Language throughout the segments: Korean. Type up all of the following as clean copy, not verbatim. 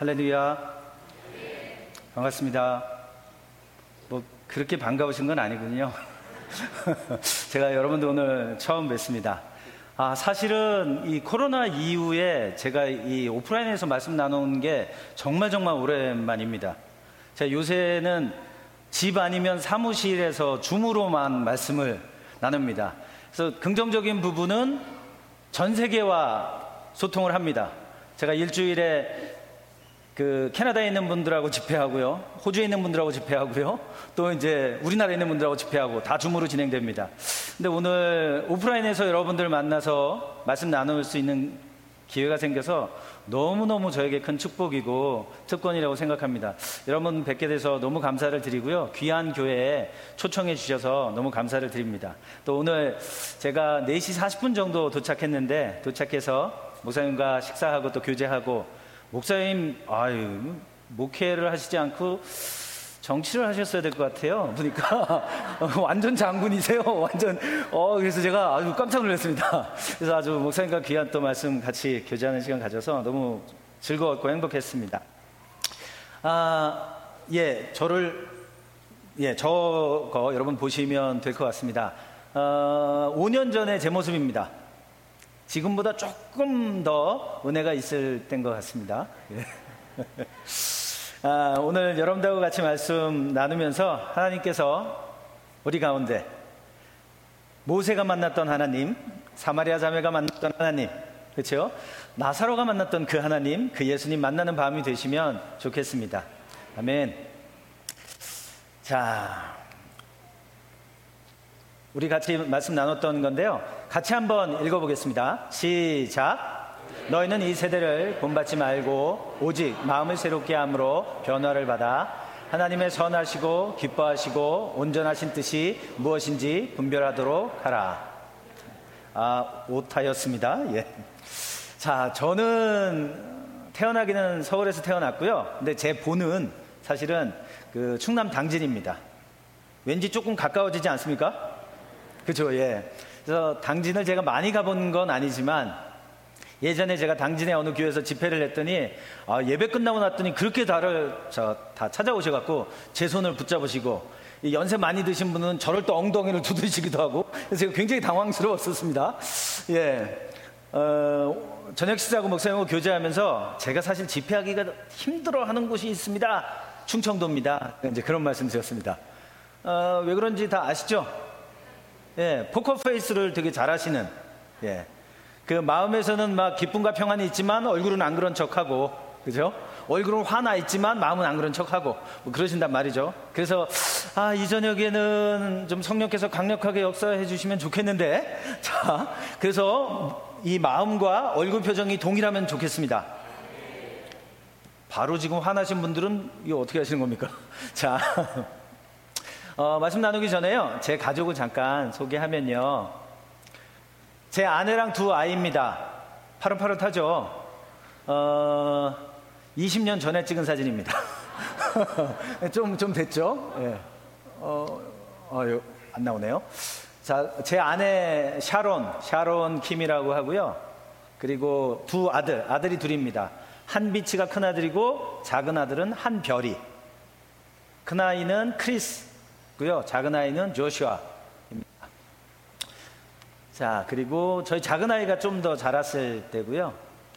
할렐루야. 반갑습니다. 뭐 그렇게 반가우신 건 아니군요. 제가 여러분들 오늘 처음 뵙습니다. 사실은 이 코로나 이후에 제가 이 오프라인에서 말씀 나누는 게 정말 오랜만입니다. 제가 요새는 집 아니면 사무실에서 줌으로만 말씀을 나눕니다. 그래서 긍정적인 부분은 전 세계와 소통을 합니다. 제가 일주일에 캐나다에 있는 분들하고 집회하고요, 호주에 있는 분들하고 집회하고요, 또 이제 우리나라에 있는 분들하고 집회하고 다 줌으로 진행됩니다. 근데 오늘 오프라인에서 여러분들 만나서 말씀 나눌 수 있는 기회가 생겨서 너무너무 저에게 큰 축복이고 특권이라고 생각합니다. 여러분 뵙게 돼서 너무 감사를 드리고요, 귀한 교회에 초청해 주셔서 너무 감사를 드립니다. 또 오늘 제가 4시 40분 정도 도착했는데, 도착해서 목사님과 식사하고 또 교제하고, 목사님 목회를 하시지 않고 정치를 하셨어야 될 것 같아요. 보니까 완전 장군이세요. 완전 그래서 제가 아주 깜짝 놀랐습니다. 그래서 아주 목사님과 귀한 또 말씀 같이 교제하는 시간 가져서 너무 즐거웠고 행복했습니다. 저거 여러분 보시면 될 것 같습니다. 5년 전에 제 모습입니다. 지금보다 조금 더 은혜가 있을 때인 것 같습니다. 오늘 여러분들하고 같이 말씀 나누면서 하나님께서 우리 가운데 모세가 만났던 하나님, 사마리아 자매가 만났던 하나님, 그렇죠? 나사로가 만났던 그 하나님, 그 예수님 만나는 밤이 되시면 좋겠습니다. 아멘. 자, 우리 같이 말씀 나눴던 건데요, 같이 한번 읽어보겠습니다. 시작. 너희는 이 세대를 본받지 말고 오직 마음을 새롭게 함으로 변화를 받아 하나님의 선하시고 기뻐하시고 온전하신 뜻이 무엇인지 분별하도록 하라. 오타였습니다. 예. 자, 저는 태어나기는 서울에서 태어났고요, 근데 제 본은 사실은 충남 당진입니다. 왠지 조금 가까워지지 않습니까? 그죠, 예. 그래서 당진을 제가 많이 가본 건 아니지만, 예전에 제가 당진의 어느 교회에서 집회를 했더니, 예배 끝나고 났더니 그렇게 다 찾아오셔갖고 제 손을 붙잡으시고, 연세 많이 드신 분은 저를 또 엉덩이를 두드리시기도 하고, 그래서 제가 굉장히 당황스러웠었습니다. 예. 저녁 식사하고 목사님하고 교제하면서 제가 사실 집회하기가 힘들어하는 곳이 있습니다. 충청도입니다. 이제 그런 말씀 드렸습니다. 왜 그런지 다 아시죠? 예, 포커페이스를 되게 잘하시는, 예, 그 마음에서는 막 기쁨과 평안이 있지만 얼굴은 안 그런 척하고, 그죠? 얼굴은 화나 있지만 마음은 안 그런 척하고 뭐 그러신단 말이죠. 그래서 이 저녁에는 좀 성령께서 강력하게 역사해 주시면 좋겠는데, 자, 그래서 이 마음과 얼굴 표정이 동일하면 좋겠습니다. 바로 지금 화나신 분들은 이거 어떻게 하시는 겁니까? 자, 말씀 나누기 전에요, 제 가족을 잠깐 소개하면요, 제 아내랑 두 아이입니다. 파릇파릇하죠? 20년 전에 찍은 사진입니다. 좀 됐죠? 예. 안 나오네요. 자, 제 아내 샤론 킴이라고 하고요, 그리고 두 아들이 둘입니다. 한비치가 큰 아들이고 작은 아들은 한별이. 큰 아이는 크리스고요, 작은 아이는 조슈아입니다. 자, 그리고 저희 작은 아이가 좀 더 자랐을 때고요,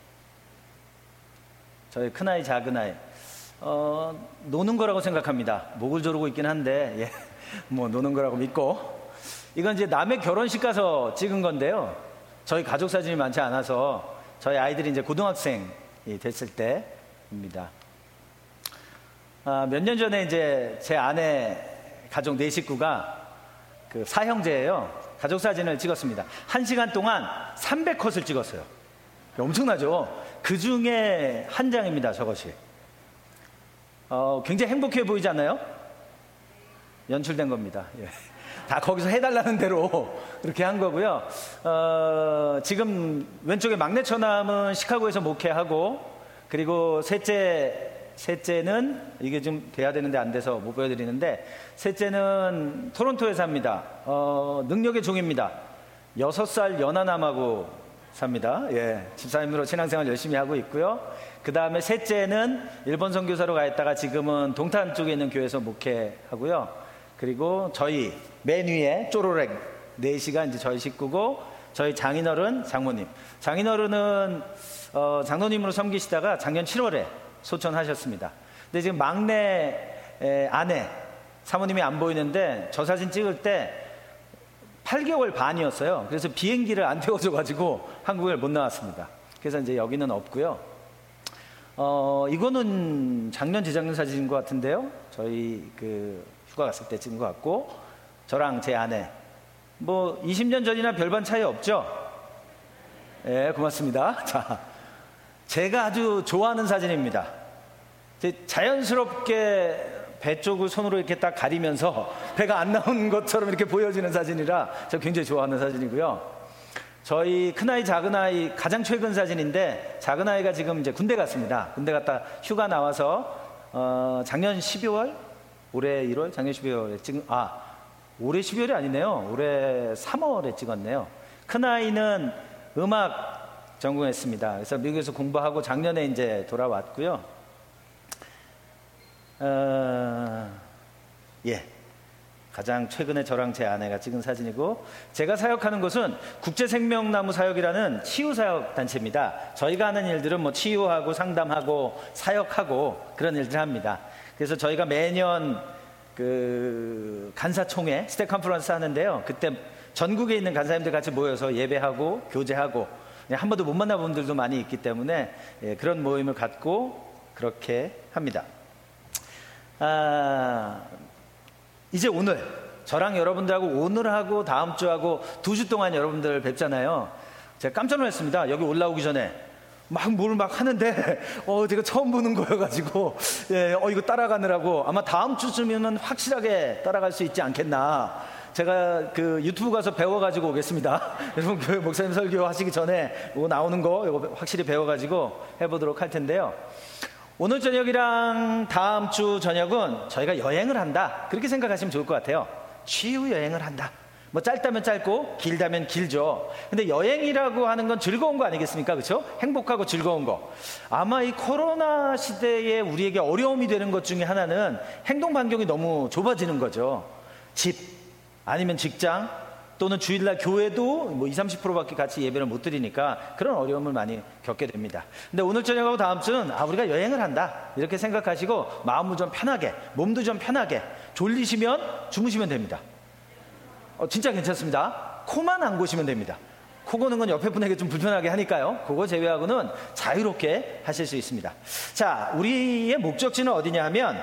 저희 큰 아이, 작은 아이, 노는 거라고 생각합니다. 목을 조르고 있긴 한데, 예, 뭐 노는 거라고 믿고. 이건 이제 남의 결혼식 가서 찍은 건데요, 저희 가족 사진이 많지 않아서 저희 아이들이 이제 고등학생이 됐을 때입니다. 몇 년 전에 이제 제 아내 가족 4식구가 사형제예요. 가족 사진을 찍었습니다. 1시간 동안 300컷을 찍었어요. 엄청나죠? 그 중에 한 장입니다, 저것이. 굉장히 행복해 보이지 않나요? 연출된 겁니다. 예. 다 거기서 해달라는 대로 그렇게 한 거고요. 지금 왼쪽에 막내 처남은 시카고에서 목회하고, 그리고 셋째는 이게 좀 돼야 되는데 안 돼서 못 보여드리는데, 셋째는 토론토에 삽니다. 능력의 종입니다. 6살 연하남하고 삽니다. 예, 집사님으로 신앙생활 열심히 하고 있고요. 그 다음에 셋째는 일본 선교사로 가 있다가 지금은 동탄 쪽에 있는 교회에서 목회하고요. 그리고 저희 맨 위에 쪼로렉 4시가 이제 저희 식구고, 저희 장인어른 장모님. 장인어른은 장로님으로 섬기시다가 작년 7월에 소천하셨습니다. 근데 지금 막내 아내 사모님이 안 보이는데 저 사진 찍을 때 8개월 반이었어요. 그래서 비행기를 안 태워줘가지고 한국에 못 나왔습니다. 그래서 이제 여기는 없고요. 이거는 작년 재작년 사진인 것 같은데요. 저희 그 휴가 갔을 때 찍은 것 같고, 저랑 제 아내 뭐 20년 전이나 별반 차이 없죠? 예, 고맙습니다. 자, 제가 아주 좋아하는 사진입니다. 자연스럽게 배 쪽을 손으로 이렇게 딱 가리면서 배가 안 나온 것처럼 이렇게 보여지는 사진이라 저 굉장히 좋아하는 사진이고요. 저희 큰아이 작은아이 가장 최근 사진인데, 작은아이가 지금 이제 군대 갔습니다. 군대 갔다 휴가 나와서 작년 12월 올해 1월 작년 12월에 찍은, 올해 12월이 아니네요. 올해 3월에 찍었네요. 큰아이는 음악 전공했습니다. 그래서 미국에서 공부하고 작년에 이제 돌아왔고요. 예, 가장 최근에 저랑 제 아내가 찍은 사진이고, 제가 사역하는 곳은 국제생명나무 사역이라는 치유사역 단체입니다. 저희가 하는 일들은 뭐 치유하고 상담하고 사역하고 그런 일들을 합니다. 그래서 저희가 매년 그 간사총회 스텝 컨퍼런스 하는데요. 그때 전국에 있는 간사님들 같이 모여서 예배하고 교제하고, 한 번도 못 만나본 분들도 많이 있기 때문에 그런 모임을 갖고 그렇게 합니다. 이제 오늘 저랑 여러분들하고 오늘하고 다음 주하고 2주 동안 여러분들 뵙잖아요. 제가 깜짝 놀랐습니다. 여기 올라오기 전에 뭘 막 하는데 제가 처음 보는 거여가지고 이거 따라가느라고 아마 다음 주쯤이면 확실하게 따라갈 수 있지 않겠나. 제가 그 유튜브 가서 배워가지고 오겠습니다. 여러분 그 목사님 설교 하시기 전에 이거 나오는 거 이거 확실히 배워가지고 해보도록 할 텐데요. 오늘 저녁이랑 다음 주 저녁은 저희가 여행을 한다, 그렇게 생각하시면 좋을 것 같아요. 치유 여행을 한다. 뭐 짧다면 짧고 길다면 길죠. 근데 여행이라고 하는 건 즐거운 거 아니겠습니까? 그렇죠? 행복하고 즐거운 거. 아마 이 코로나 시대에 우리에게 어려움이 되는 것 중에 하나는 행동 반경이 너무 좁아지는 거죠. 집 아니면 직장 또는 주일날 교회도 뭐 20, 30%밖에 같이 예배를 못 드리니까 그런 어려움을 많이 겪게 됩니다. 근데 오늘 저녁하고 다음 주는 우리가 여행을 한다, 이렇게 생각하시고 마음을 좀 편하게, 몸도 좀 편하게, 졸리시면 주무시면 됩니다. 진짜 괜찮습니다. 코만 안 고시면 됩니다. 코 고는 건 옆에 분에게 좀 불편하게 하니까요. 그거 제외하고는 자유롭게 하실 수 있습니다. 자, 우리의 목적지는 어디냐 하면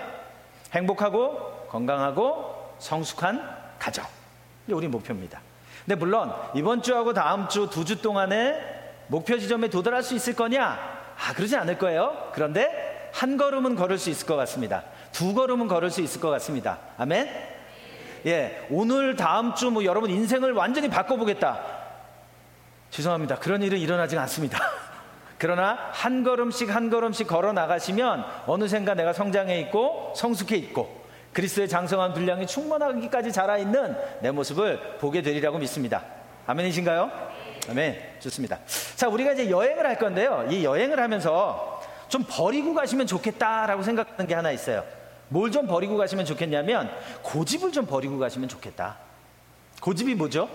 행복하고 건강하고 성숙한 가정, 이게 우리 목표입니다. 근데 물론 이번 주하고 다음 주 2주 동안에 목표 지점에 도달할 수 있을 거냐? 그러지 않을 거예요. 그런데 한 걸음은 걸을 수 있을 것 같습니다. 2걸음은 걸을 수 있을 것 같습니다. 아멘? 예, 오늘 다음 주 뭐 여러분 인생을 완전히 바꿔보겠다, 죄송합니다. 그런 일은 일어나지 않습니다. 그러나 한 걸음씩 한 걸음씩 걸어 나가시면 어느샌가 내가 성장해 있고 성숙해 있고 그리스도의 장성한 분량이 충만하기까지 자라있는 내 모습을 보게 되리라고 믿습니다. 아멘이신가요? 아멘. 좋습니다. 자, 우리가 이제 여행을 할 건데요. 이 여행을 하면서 좀 버리고 가시면 좋겠다라고 생각하는 게 하나 있어요. 뭘 좀 버리고 가시면 좋겠냐면 고집을 좀 버리고 가시면 좋겠다. 고집이 뭐죠?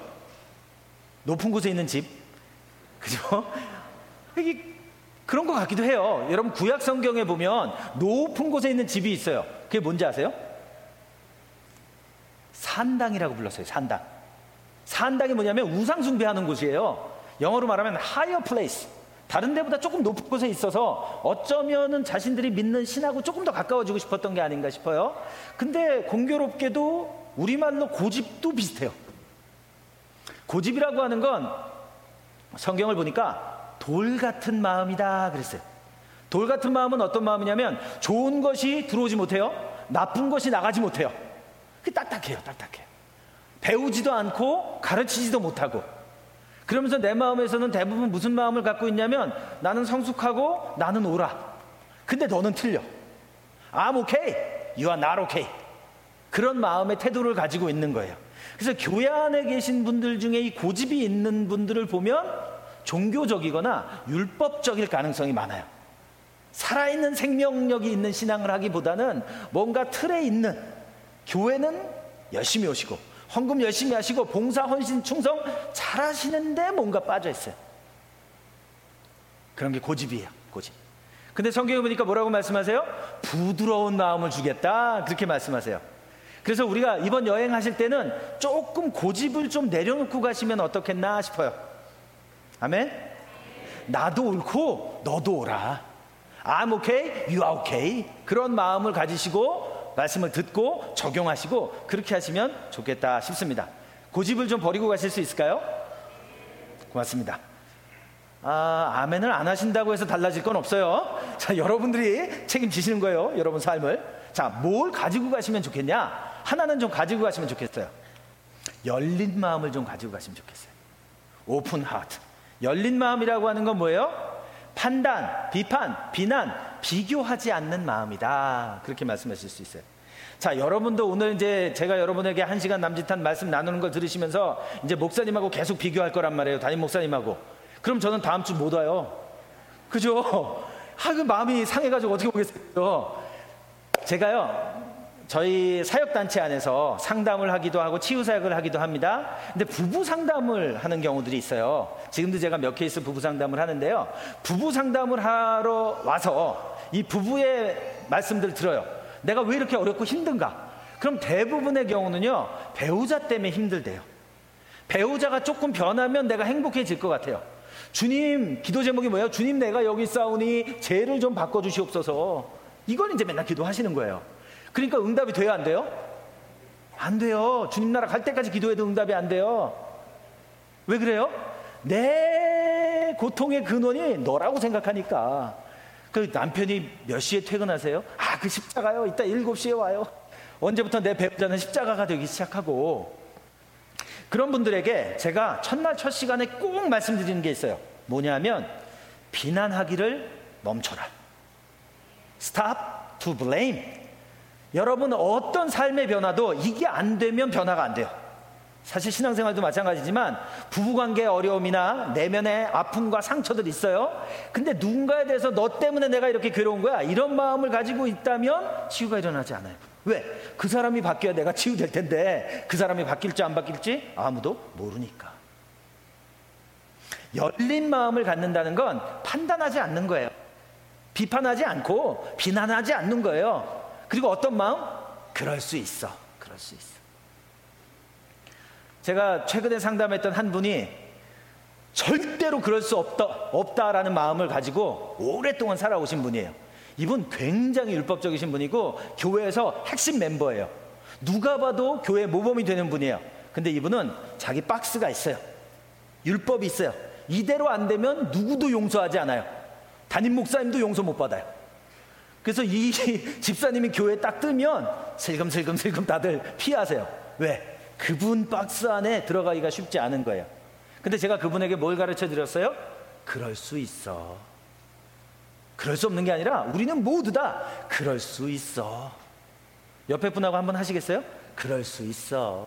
높은 곳에 있는 집, 그죠? 이게 그런 것 같기도 해요. 여러분 구약 성경에 보면 높은 곳에 있는 집이 있어요. 그게 뭔지 아세요? 산당이라고 불렀어요. 산당. 산당이 뭐냐면 우상 숭배하는 곳이에요. 영어로 말하면 higher place. 다른 데보다 조금 높은 곳에 있어서 어쩌면은 자신들이 믿는 신하고 조금 더 가까워지고 싶었던 게 아닌가 싶어요. 근데 공교롭게도 우리말로 고집도 비슷해요. 고집이라고 하는 건 성경을 보니까 돌 같은 마음이다 그랬어요. 돌 같은 마음은 어떤 마음이냐면 좋은 것이 들어오지 못해요. 나쁜 것이 나가지 못해요. 그게 딱딱해요. 딱딱해요. 배우지도 않고 가르치지도 못하고, 그러면서 내 마음에서는 대부분 무슨 마음을 갖고 있냐면 나는 성숙하고 나는 옳아. 근데 너는 틀려. I'm okay. You are not okay. 그런 마음의 태도를 가지고 있는 거예요. 그래서 교회 안에 계신 분들 중에 이 고집이 있는 분들을 보면 종교적이거나 율법적일 가능성이 많아요. 살아있는 생명력이 있는 신앙을 하기보다는 뭔가 틀에 있는, 교회는 열심히 오시고 헌금 열심히 하시고 봉사 헌신 충성 잘 하시는데 뭔가 빠져 있어요. 그런 게 고집이에요, 고집. 근데 성경에 보니까 뭐라고 말씀하세요? 부드러운 마음을 주겠다, 그렇게 말씀하세요. 그래서 우리가 이번 여행하실 때는 조금 고집을 좀 내려놓고 가시면 어떻겠나 싶어요. 아멘? 나도 옳고 너도 옳아. I'm okay, you are okay. 그런 마음을 가지시고 말씀을 듣고 적용하시고 그렇게 하시면 좋겠다 싶습니다. 고집을 좀 버리고 가실 수 있을까요? 고맙습니다. 아멘을 안 하신다고 해서 달라질 건 없어요. 자, 여러분들이 책임지시는 거예요, 여러분 삶을. 자, 뭘 가지고 가시면 좋겠냐? 하나는 좀 가지고 가시면 좋겠어요. 열린 마음을 좀 가지고 가시면 좋겠어요. 오픈 하트. 열린 마음이라고 하는 건 뭐예요? 판단, 비판, 비난, 비교하지 않는 마음이다, 그렇게 말씀하실 수 있어요. 자, 여러분도 오늘 이제 제가 여러분에게 1시간 남짓한 말씀 나누는 걸 들으시면서 이제 목사님하고 계속 비교할 거란 말이에요, 담임 목사님하고. 그럼 저는 다음 주 못 와요. 그죠? 그 마음이 상해가지고 어떻게 오겠어요? 제가요, 저희 사역단체 안에서 상담을 하기도 하고 치유사역을 하기도 합니다. 근데 부부 상담을 하는 경우들이 있어요. 지금도 제가 몇 케이스 부부 상담을 하는데요. 부부 상담을 하러 와서 이 부부의 말씀들을 들어요. 내가 왜 이렇게 어렵고 힘든가? 그럼 대부분의 경우는요, 배우자 때문에 힘들대요. 배우자가 조금 변하면 내가 행복해질 것 같아요. 주님, 기도 제목이 뭐예요? 주님, 내가 여기 싸우니 죄를 좀 바꿔주시옵소서. 이걸 이제 맨날 기도하시는 거예요. 그러니까 응답이 돼요, 안 돼요? 안 돼요. 주님 나라 갈 때까지 기도해도 응답이 안 돼요. 왜 그래요? 내 고통의 근원이 너라고 생각하니까. 그 남편이 몇 시에 퇴근하세요? 그 십자가요, 이따 7시에 와요. 언제부터 내 배우자는 십자가가 되기 시작하고. 그런 분들에게 제가 첫날 첫 시간에 꼭 말씀드리는 게 있어요. 뭐냐면 비난하기를 멈춰라. Stop to blame. 여러분, 어떤 삶의 변화도 이게 안 되면 변화가 안 돼요. 사실 신앙생활도 마찬가지지만 부부관계의 어려움이나 내면의 아픔과 상처들이 있어요. 근데 누군가에 대해서 너 때문에 내가 이렇게 괴로운 거야, 이런 마음을 가지고 있다면 치유가 일어나지 않아요. 왜? 그 사람이 바뀌어야 내가 치유될 텐데 그 사람이 바뀔지 안 바뀔지 아무도 모르니까. 열린 마음을 갖는다는 건 판단하지 않는 거예요. 비판하지 않고 비난하지 않는 거예요. 그리고 어떤 마음? 그럴 수 있어, 그럴 수 있어. 제가 최근에 상담했던 한 분이 절대로 그럴 수 없다라는 마음을 가지고 오랫동안 살아오신 분이에요. 이분 굉장히 율법적이신 분이고 교회에서 핵심 멤버예요. 누가 봐도 교회 모범이 되는 분이에요. 근데 이분은 자기 박스가 있어요. 율법이 있어요. 이대로 안 되면 누구도 용서하지 않아요. 담임 목사님도 용서 못 받아요. 그래서 이 집사님이 교회에 딱 뜨면 슬금슬금 다들 피하세요. 왜? 그분 박스 안에 들어가기가 쉽지 않은 거예요. 근데 제가 그분에게 뭘 가르쳐 드렸어요? 그럴 수 있어. 그럴 수 없는 게 아니라 우리는 모두 다 그럴 수 있어. 옆에 분하고 한번 하시겠어요? 그럴 수 있어.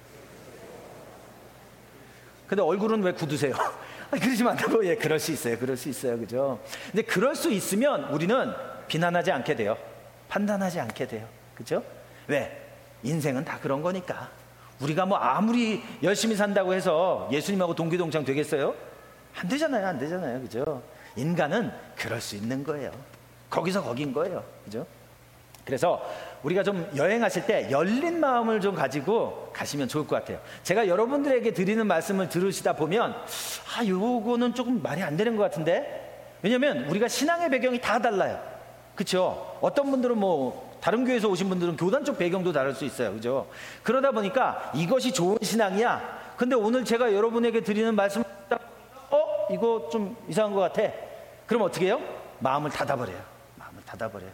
근데 얼굴은 왜 굳으세요? 그러지 말라고. 예, 그럴 수 있어요. 그럴 수 있어요. 그죠? 근데 그럴 수 있으면 우리는 비난하지 않게 돼요. 판단하지 않게 돼요. 그죠? 왜? 인생은 다 그런 거니까. 우리가 뭐 아무리 열심히 산다고 해서 예수님하고 동기동창 되겠어요? 안 되잖아요. 안 되잖아요. 그죠? 인간은 그럴 수 있는 거예요. 거기서 거긴 거예요. 그죠? 그래서 우리가 좀 여행하실 때 열린 마음을 좀 가지고 가시면 좋을 것 같아요. 제가 여러분들에게 드리는 말씀을 들으시다 보면 요거는 조금 말이 안 되는 것 같은데, 왜냐면 우리가 신앙의 배경이 다 달라요. 그렇죠? 어떤 분들은 뭐 다른 교회에서 오신 분들은 교단 쪽 배경도 다를 수 있어요. 그죠? 그러다 보니까 이것이 좋은 신앙이야. 근데 오늘 제가 여러분에게 드리는 말씀, 이거 좀 이상한 것 같아. 그럼 어떻게 해요? 마음을 닫아버려요. 마음을 닫아버려요.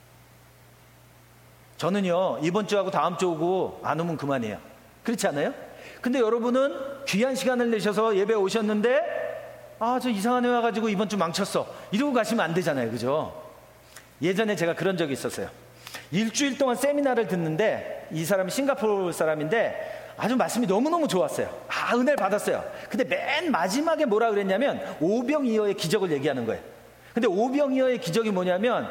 저는요, 이번 주하고 다음 주 오고 안 오면 그만이에요. 그렇지 않아요? 근데 여러분은 귀한 시간을 내셔서 예배 오셨는데 저 이상한 애 와가지고 이번 주 망쳤어, 이러고 가시면 안 되잖아요. 그죠? 예전에 제가 그런 적이 있었어요. 일주일 동안 세미나를 듣는데 이 사람이 싱가포르 사람인데 아주 말씀이 너무너무 좋았어요. 은혜를 받았어요. 근데 맨 마지막에 뭐라 그랬냐면 오병이어의 기적을 얘기하는 거예요. 근데 오병이어의 기적이 뭐냐면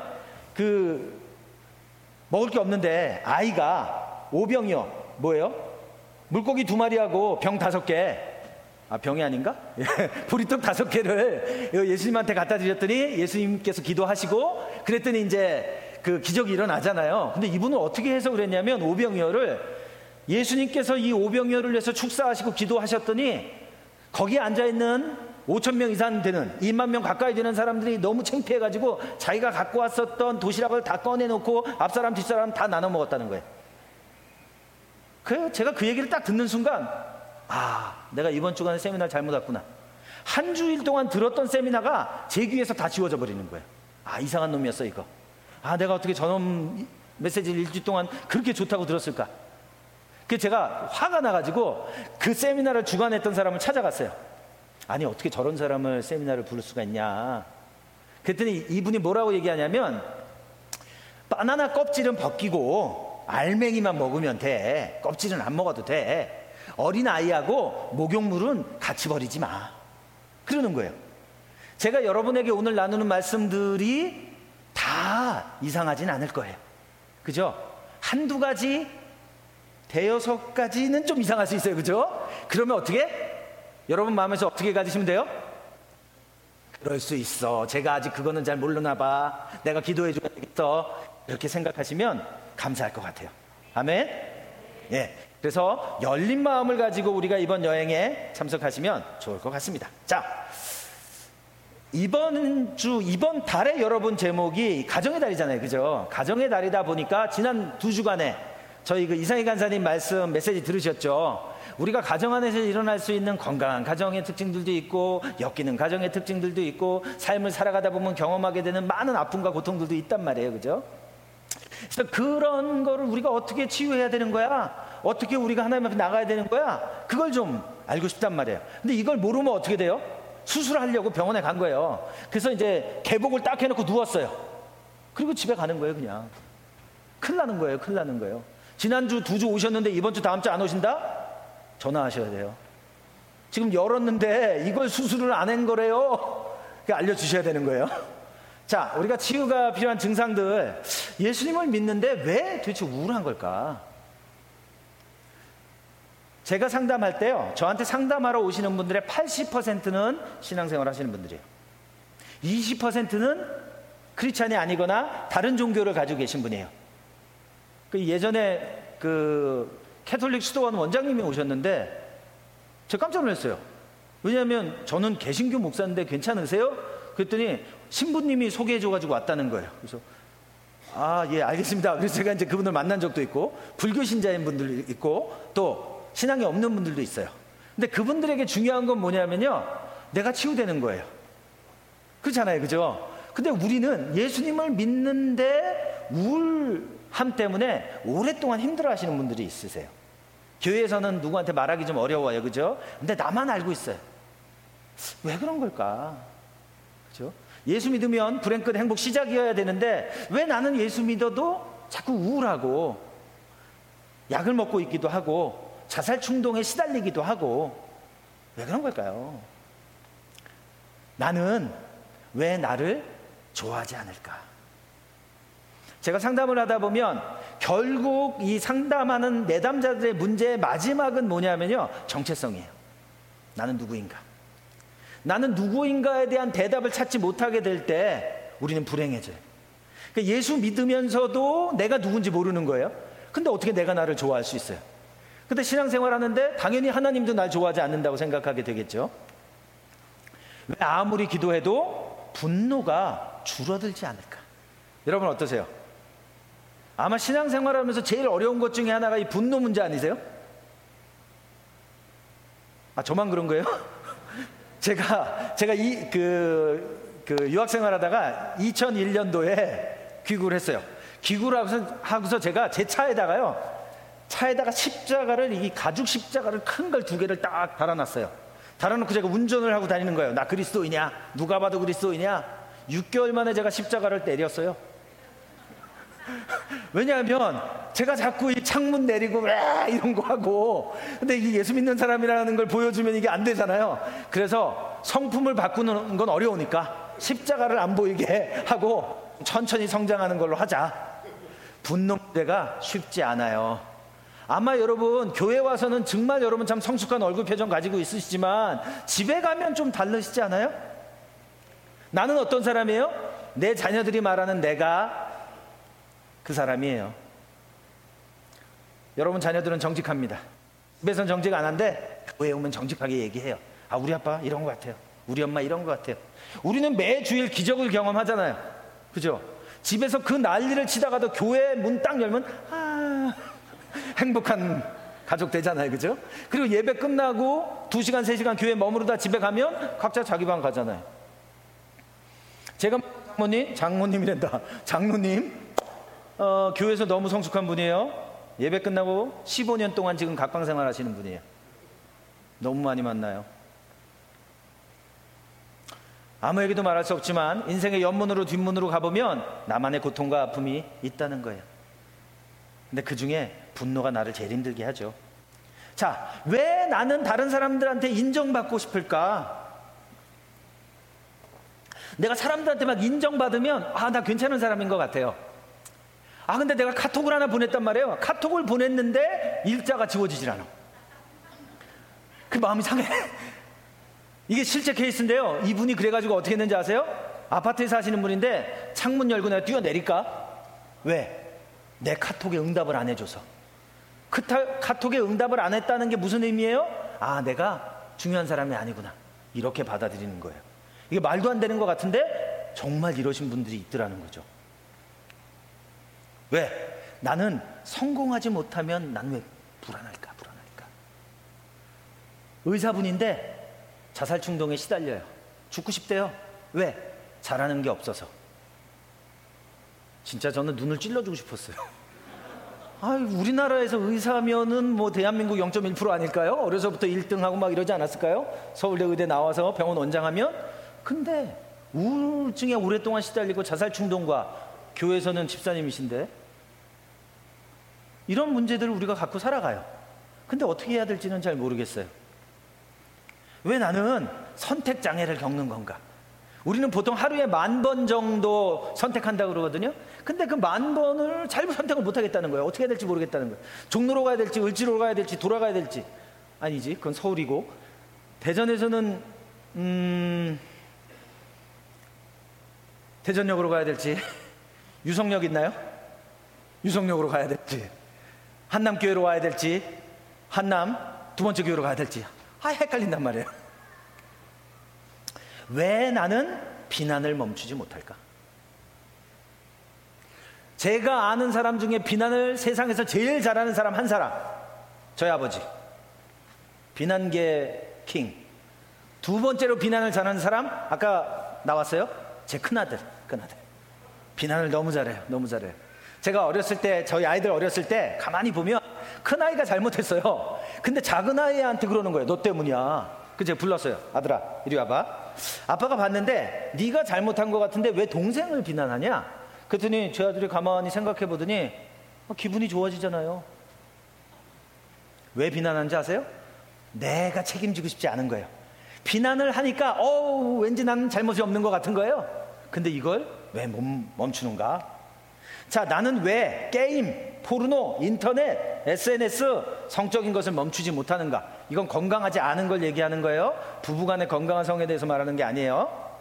먹을 게 없는데 아이가 오병이어 뭐예요? 물고기 2마리하고 병 5개. 병이 아닌가? 보리떡 5개를 예수님한테 갖다 드렸더니 예수님께서 기도하시고 그랬더니 이제 그 기적이 일어나잖아요. 근데 이분은 어떻게 해서 그랬냐면 오병이어를 예수님께서 이 오병이어를 위해서 축사하시고 기도하셨더니 거기에 앉아있는 5,000명 이상 되는 2만 명 가까이 되는 사람들이 너무 창피해가지고 자기가 갖고 왔었던 도시락을 다 꺼내놓고 앞사람 뒷사람 다 나눠 먹었다는 거예요. 그래서 제가 그 얘기를 딱 듣는 순간 내가 이번 주간에 세미나를 잘못 왔구나. 한 주일 동안 들었던 세미나가 제 귀에서 다 지워져 버리는 거예요. 이상한 놈이었어 이거. 내가 어떻게 저놈 메시지를 일주일 동안 그렇게 좋다고 들었을까. 그래서 제가 화가 나가지고 그 세미나를 주관했던 사람을 찾아갔어요. 아니 어떻게 저런 사람을 세미나를 부를 수가 있냐. 그랬더니 이분이 뭐라고 얘기하냐면 바나나 껍질은 벗기고 알맹이만 먹으면 돼. 껍질은 안 먹어도 돼. 어린아이하고 목욕물은 같이 버리지 마. 그러는 거예요. 제가 여러분에게 오늘 나누는 말씀들이 다 이상하진 않을 거예요. 그죠? 한두 가지, 대여섯 가지는 좀 이상할 수 있어요. 그죠? 그러면 어떻게? 여러분 마음에서 어떻게 가지시면 돼요? 그럴 수 있어. 제가 아직 그거는 잘 모르나 봐. 내가 기도해 줘야 되겠어. 이렇게 생각하시면 감사할 것 같아요. 아멘? 예. 그래서 열린 마음을 가지고 우리가 이번 여행에 참석하시면 좋을 것 같습니다. 자, 이번 달에 여러분 제목이 가정의 달이잖아요. 그죠? 가정의 달이다 보니까 지난 2주간에 저희 이상희 간사님 말씀 메시지 들으셨죠? 우리가 가정 안에서 일어날 수 있는 건강한 가정의 특징들도 있고 엮이는 가정의 특징들도 있고 삶을 살아가다 보면 경험하게 되는 많은 아픔과 고통들도 있단 말이에요. 그죠? 그래서 그런 거를 우리가 어떻게 치유해야 되는 거야? 어떻게 우리가 하나님 앞에 나가야 되는 거야? 그걸 좀 알고 싶단 말이에요. 근데 이걸 모르면 어떻게 돼요? 수술하려고 병원에 간 거예요. 그래서 이제 개복을 딱 해놓고 누웠어요. 그리고 집에 가는 거예요. 그냥 큰일 나는 거예요. 큰일 나는 거예요. 지난주 2주 오셨는데 이번 주 다음 주 안 오신다? 전화하셔야 돼요. 지금 열었는데 이걸 수술을 안 한 거래요. 알려주셔야 되는 거예요. 자, 우리가 치유가 필요한 증상들, 예수님을 믿는데 왜 도대체 우울한 걸까? 제가 상담할 때요, 저한테 상담하러 오시는 분들의 80%는 신앙생활 하시는 분들이에요. 20%는 크리스찬이 아니거나 다른 종교를 가지고 계신 분이에요. 예전에 캐톨릭 수도원 원장님이 오셨는데 제가 깜짝 놀랐어요. 왜냐하면 저는 개신교 목사인데 괜찮으세요? 그랬더니 신부님이 소개해줘가지고 왔다는 거예요. 그래서 예, 알겠습니다. 그래서 제가 이제 그분을 만난 적도 있고 불교 신자인 분들도 있고 또 신앙이 없는 분들도 있어요. 근데 그분들에게 중요한 건 뭐냐면요, 내가 치유되는 거예요. 그렇잖아요. 그죠? 근데 우리는 예수님을 믿는데 우울함 때문에 오랫동안 힘들어 하시는 분들이 있으세요. 교회에서는 누구한테 말하기 좀 어려워요. 그죠? 근데 나만 알고 있어요. 왜 그런 걸까? 그죠? 예수 믿으면 불행 끝 행복 시작이어야 되는데 왜 나는 예수 믿어도 자꾸 우울하고 약을 먹고 있기도 하고 자살 충동에 시달리기도 하고 왜 그런 걸까요? 나는 왜 나를 좋아하지 않을까? 제가 상담을 하다 보면 결국 이 상담하는 내담자들의 문제의 마지막은 뭐냐면요, 정체성이에요. 나는 누구인가? 나는 누구인가에 대한 대답을 찾지 못하게 될 때 우리는 불행해져요. 그러니까 예수 믿으면서도 내가 누군지 모르는 거예요. 근데 어떻게 내가 나를 좋아할 수 있어요? 근데 신앙생활 하는데 당연히 하나님도 날 좋아하지 않는다고 생각하게 되겠죠. 왜 아무리 기도해도 분노가 줄어들지 않을까? 여러분 어떠세요? 아마 신앙생활 하면서 제일 어려운 것 중에 하나가 이 분노 문제 아니세요? 저만 그런 거예요? 제가 유학생활 하다가 2001년도에 귀국을 했어요. 귀국을 하고서 제가 제 차에다가 십자가를, 이 가죽 십자가를 큰 걸 2개를 딱 달아놨어요. 달아놓고 제가 운전을 하고 다니는 거예요. 나 그리스도이냐? 누가 봐도 그리스도이냐? 6개월 만에 제가 십자가를 내렸어요. 왜냐하면 제가 자꾸 이 창문 내리고 이런 거 하고, 근데 이게 예수 믿는 사람이라는 걸 보여주면 이게 안 되잖아요. 그래서 성품을 바꾸는 건 어려우니까 십자가를 안 보이게 하고 천천히 성장하는 걸로 하자. 분노 문제가 쉽지 않아요. 아마 여러분 교회 와서는 정말 여러분 참 성숙한 얼굴 표정 가지고 있으시지만 집에 가면 좀 다르시지 않아요? 나는 어떤 사람이에요? 내 자녀들이 말하는 내가 그 사람이에요. 여러분 자녀들은 정직합니다. 집에서는 정직 안 한데 교회에 오면 정직하게 얘기해요. 아, 우리 아빠 이런 것 같아요. 우리 엄마 이런 것 같아요. 우리는 매주일 기적을 경험하잖아요. 그죠? 집에서 그 난리를 치다가도 교회 문 딱 열면 행복한 가족 되잖아요. 그죠? 그리고 예배 끝나고 2시간 3시간 교회 머무르다 집에 가면 각자 자기 방 가잖아요. 제가 장모님이란다. 장로님 교회에서 너무 성숙한 분이에요. 예배 끝나고 15년 동안 지금 각방 생활 하시는 분이에요. 너무 많이 만나요. 아무에게도 말할 수 없지만 인생의 옆문으로 뒷문으로 가보면 나만의 고통과 아픔이 있다는 거예요. 근데 그 중에 분노가 나를 제일 힘들게 하죠. 자, 왜 나는 다른 사람들한테 인정받고 싶을까? 내가 사람들한테 막 인정받으면 나 괜찮은 사람인 것 같아요. 근데 내가 카톡을 하나 보냈단 말이에요. 카톡을 보냈는데 일자가 지워지질 않아. 그 마음이 상해. 이게 실제 케이스인데요. 이분이 그래가지고 어떻게 했는지 아세요? 아파트에 사시는 분인데 창문 열고 내가 뛰어내릴까? 왜? 내 카톡에 응답을 안 해줘서. 카톡에 응답을 안 했다는 게 무슨 의미예요? 내가 중요한 사람이 아니구나. 이렇게 받아들이는 거예요. 이게 말도 안 되는 것 같은데 정말 이러신 분들이 있더라는 거죠. 왜? 나는 성공하지 못하면 난 왜 불안할까? 의사분인데 자살 충동에 시달려요. 죽고 싶대요. 왜? 잘하는 게 없어서. 진짜 저는 눈을 찔러주고 싶었어요. 우리나라에서 의사면은 뭐 대한민국 0.1% 아닐까요? 어려서부터 1등하고 막 이러지 않았을까요? 서울대 의대 나와서 병원 원장하면. 근데 우울증에 오랫동안 시달리고 자살 충동과 교회에서는 집사님이신데 이런 문제들을 우리가 갖고 살아가요. 근데 어떻게 해야 될지는 잘 모르겠어요. 왜 나는 선택 장애를 겪는 건가? 우리는 보통 하루에 10,000번 정도 선택한다고 그러거든요. 근데 그 10,000번을 잘못 선택을 못 하겠다는 거예요. 어떻게 해야 될지 모르겠다는 거예요. 종로로 가야 될지 을지로로 가야 될지 돌아가야 될지. 아니지, 그건 서울이고. 대전에서는 대전역으로 가야 될지 유성역 있나요? 유성역으로 가야 될지 한남교회로 가야 될지 한남 두 번째 교회로 가야 될지 헷갈린단 말이에요. 왜 나는 비난을 멈추지 못할까? 제가 아는 사람 중에 비난을 세상에서 제일 잘하는 사람 한 사람, 저희 아버지. 비난계 킹. 두 번째로 비난을 잘하는 사람 아까 나왔어요? 제 큰아들. 비난을 너무 잘해요. 제가 어렸을 때, 저희 아이들 어렸을 때 가만히 보면 큰아이가 잘못했어요. 근데 작은아이한테 그러는 거예요. 너 때문이야. 제가 불렀어요. 아들아, 이리 와봐. 아빠가 봤는데 네가 잘못한 것 같은데 왜 동생을 비난하냐? 그랬더니 제 아들이 가만히 생각해 보더니 기분이 좋아지잖아요. 왜 비난하는지 아세요? 내가 책임지고 싶지 않은 거예요. 비난을 하니까 왠지 나는 잘못이 없는 것 같은 거예요. 근데 이걸 왜 멈추는가? 자, 나는 왜 게임, 포르노, 인터넷, SNS, 성적인 것을 멈추지 못하는가? 이건 건강하지 않은 걸 얘기하는 거예요. 부부간의 건강한 성에 대해서 말하는 게 아니에요.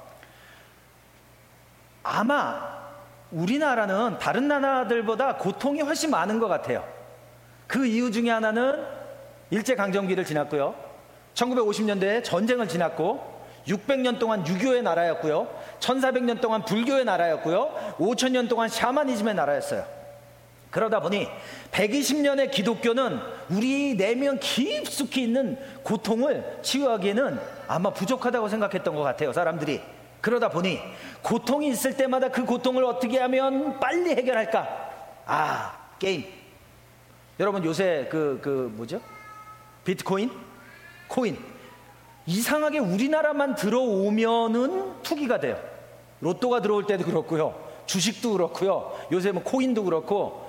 아마 우리나라는 다른 나라들보다 고통이 훨씬 많은 것 같아요. 그 이유 중에 하나는 일제강점기를 지났고요. 1950년대에 전쟁을 지났고 600년 동안 유교의 나라였고요. 1400년 동안 불교의 나라였고요. 5000년 동안 샤머니즘의 나라였어요. 그러다 보니 120년의 기독교는 우리 내면 깊숙이 있는 고통을 치유하기에는 아마 부족하다고 생각했던 것 같아요, 사람들이. 그러다 보니 고통이 있을 때마다 그 고통을 어떻게 하면 빨리 해결할까? 게임. 여러분 요새 뭐죠? 비트코인? 코인. 이상하게 우리나라만 들어오면은 투기가 돼요. 로또가 들어올 때도 그렇고요. 주식도 그렇고요. 요새 뭐 코인도 그렇고.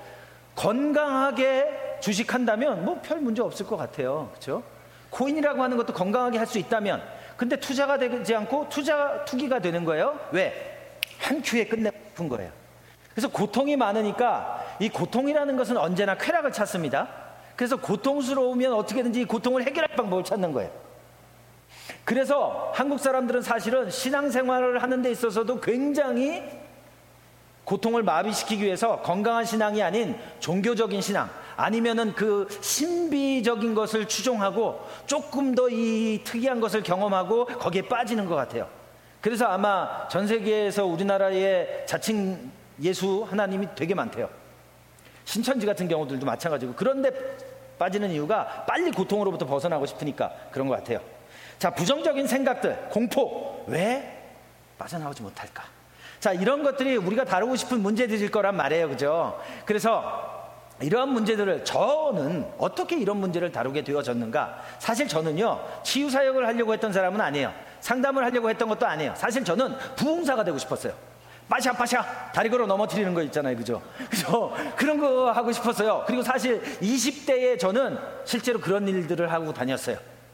건강하게 주식한다면 뭐 별 문제 없을 것 같아요. 그렇죠? 코인이라고 하는 것도 건강하게 할 수 있다면, 근데 투자가 되지 않고 투기가 되는 거예요. 왜? 한 큐에 끝내고 싶은 거예요. 그래서 고통이 많으니까 이 고통이라는 것은 언제나 쾌락을 찾습니다. 그래서 고통스러우면 어떻게든지 이 고통을 해결할 방법을 찾는 거예요. 그래서 한국 사람들은 사실은 신앙생활을 하는 데 있어서도 굉장히 고통을 마비시키기 위해서 건강한 신앙이 아닌 종교적인 신앙, 아니면은 그 신비적인 것을 추종하고 조금 더 이 특이한 것을 경험하고 거기에 빠지는 것 같아요. 그래서 아마 전 세계에서 우리나라의 자칭 예수 하나님이 되게 많대요. 신천지 같은 경우들도 마찬가지고. 그런데 빠지는 이유가 빨리 고통으로부터 벗어나고 싶으니까 그런 것 같아요. 자, 부정적인 생각들, 공포. 왜 빠져나오지 못할까? 자, 이런 것들이 우리가 다루고 싶은 문제들일 거란 말이에요. 그죠? 그래서 이러한 문제들을 저는 어떻게 이런 문제를 다루게 되어졌는가? 사실 저는요, 치유사역을 하려고 했던 사람은 아니에요. 상담을 하려고 했던 것도 아니에요. 사실 저는 부흥사가 되고 싶었어요. 빠샤 다리 걸어 넘어뜨리는 거 있잖아요. 그죠? 그런 거 하고 싶었어요. 그리고 사실 20대에 저는 실제로 그런 일들을 하고 다녔어요.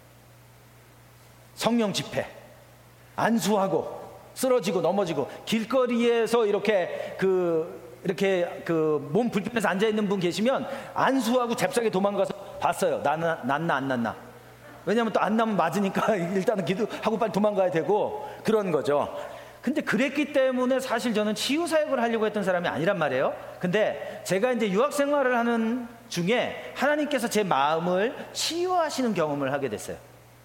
성령 집회, 안수하고 쓰러지고 넘어지고, 길거리에서 이렇게 몸 불편해서 앉아 있는 분 계시면 안수하고 잽싸게 도망가서 봤어요. 났나 안 났나. 왜냐하면 또 안 나면 맞으니까 일단은 기도하고 빨리 도망가야 되고 그런 거죠. 근데 그랬기 때문에 사실 저는 치유 사역을 하려고 했던 사람이 아니란 말이에요. 근데 제가 이제 유학 생활을 하는 중에 하나님께서 제 마음을 치유하시는 경험을 하게 됐어요.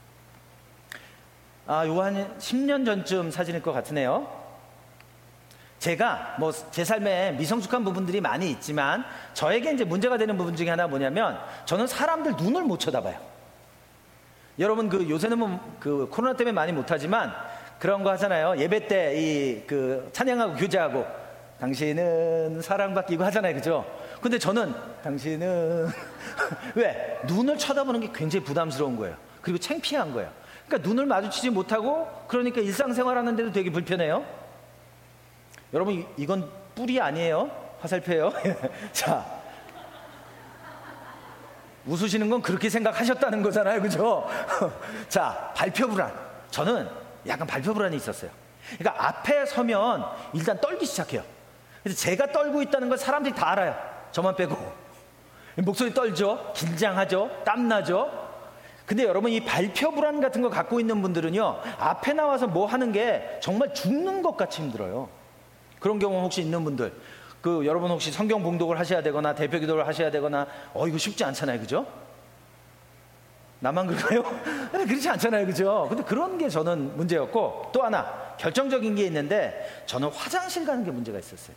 요거 한 10년 전쯤 사진일 것 같으네요. 제가 뭐 제 삶에 미성숙한 부분들이 많이 있지만 저에게 이제 문제가 되는 부분 중에 하나 뭐냐면, 저는 사람들 눈을 못 쳐다봐요. 여러분 요새는 뭐 코로나 때문에 많이 못하지만 그런 거 하잖아요. 예배 때 찬양하고 교제하고 당신은 사랑받기 이거 하잖아요. 그죠? 근데 저는 당신은 왜? 눈을 쳐다보는 게 굉장히 부담스러운 거예요. 그리고 창피한 거예요. 그러니까 눈을 마주치지 못하고, 그러니까 일상생활 하는데도 되게 불편해요. 여러분, 이건 뿔이 아니에요. 화살표예요. 자, 웃으시는 건 그렇게 생각하셨다는 거잖아요. 그죠? 자, 발표 불안. 저는 약간 발표 불안이 있었어요. 그러니까 앞에 서면 일단 떨기 시작해요. 그래서 제가 떨고 있다는 걸 사람들이 다 알아요. 저만 빼고. 목소리 떨죠. 긴장하죠. 땀나죠. 근데 여러분, 이 발표 불안 같은 거 갖고 있는 분들은요, 앞에 나와서 뭐 하는 게 정말 죽는 것 같이 힘들어요. 그런 경험 혹시 있는 분들, 여러분 혹시 성경 봉독을 하셔야 되거나 대표 기도를 하셔야 되거나, 이거 쉽지 않잖아요. 그죠? 나만 그럴까요? 그렇지 않잖아요. 그죠? 근데 그런 게 저는 문제였고, 또 하나 결정적인 게 있는데, 저는 화장실 가는 게 문제가 있었어요.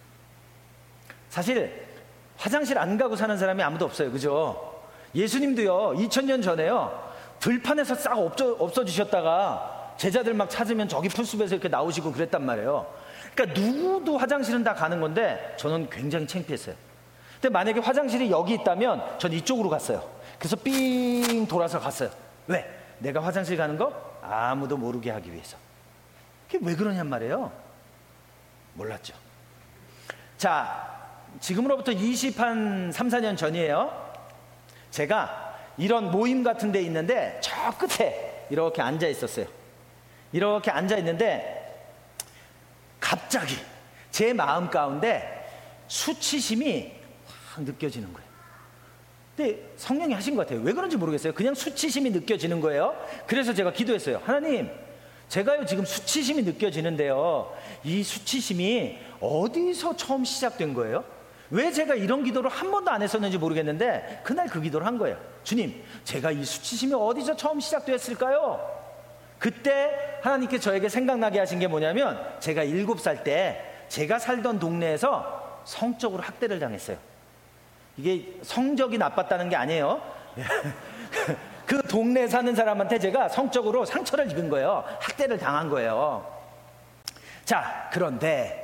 사실 화장실 안 가고 사는 사람이 아무도 없어요. 그죠? 예수님도요, 2000년 전에요, 들판에서 싹 없어지셨다가 제자들 막 찾으면 저기 풀숲에서 이렇게 나오시고 그랬단 말이에요. 그러니까 누구도 화장실은 다 가는 건데 저는 굉장히 창피했어요. 근데 만약에 화장실이 여기 있다면 전 이쪽으로 갔어요. 그래서 삥 돌아서 갔어요. 왜? 내가 화장실 가는 거 아무도 모르게 하기 위해서. 그게 왜 그러냔 말이에요. 몰랐죠. 자, 지금으로부터 3, 4년 전이에요. 제가 이런 모임 같은 데 있는데 저 끝에 이렇게 앉아 있었어요. 이렇게 앉아 있는데 갑자기 제 마음 가운데 수치심이 확 느껴지는 거예요. 근데 성령이 하신 것 같아요. 왜 그런지 모르겠어요. 그냥 수치심이 느껴지는 거예요. 그래서 제가 기도했어요. 하나님, 제가요 지금 수치심이 느껴지는데요, 이 수치심이 어디서 처음 시작된 거예요? 왜 제가 이런 기도를 한 번도 안 했었는지 모르겠는데 그날 그 기도를 한 거예요. 주님, 제가 이 수치심이 어디서 처음 시작됐을까요? 그때 하나님께 저에게 생각나게 하신 게 뭐냐면, 제가 7살 때 제가 살던 동네에서 성적으로 학대를 당했어요. 이게 성적이 나빴다는 게 아니에요. 그 동네에 사는 사람한테 제가 성적으로 상처를 입은 거예요. 학대를 당한 거예요. 자, 그런데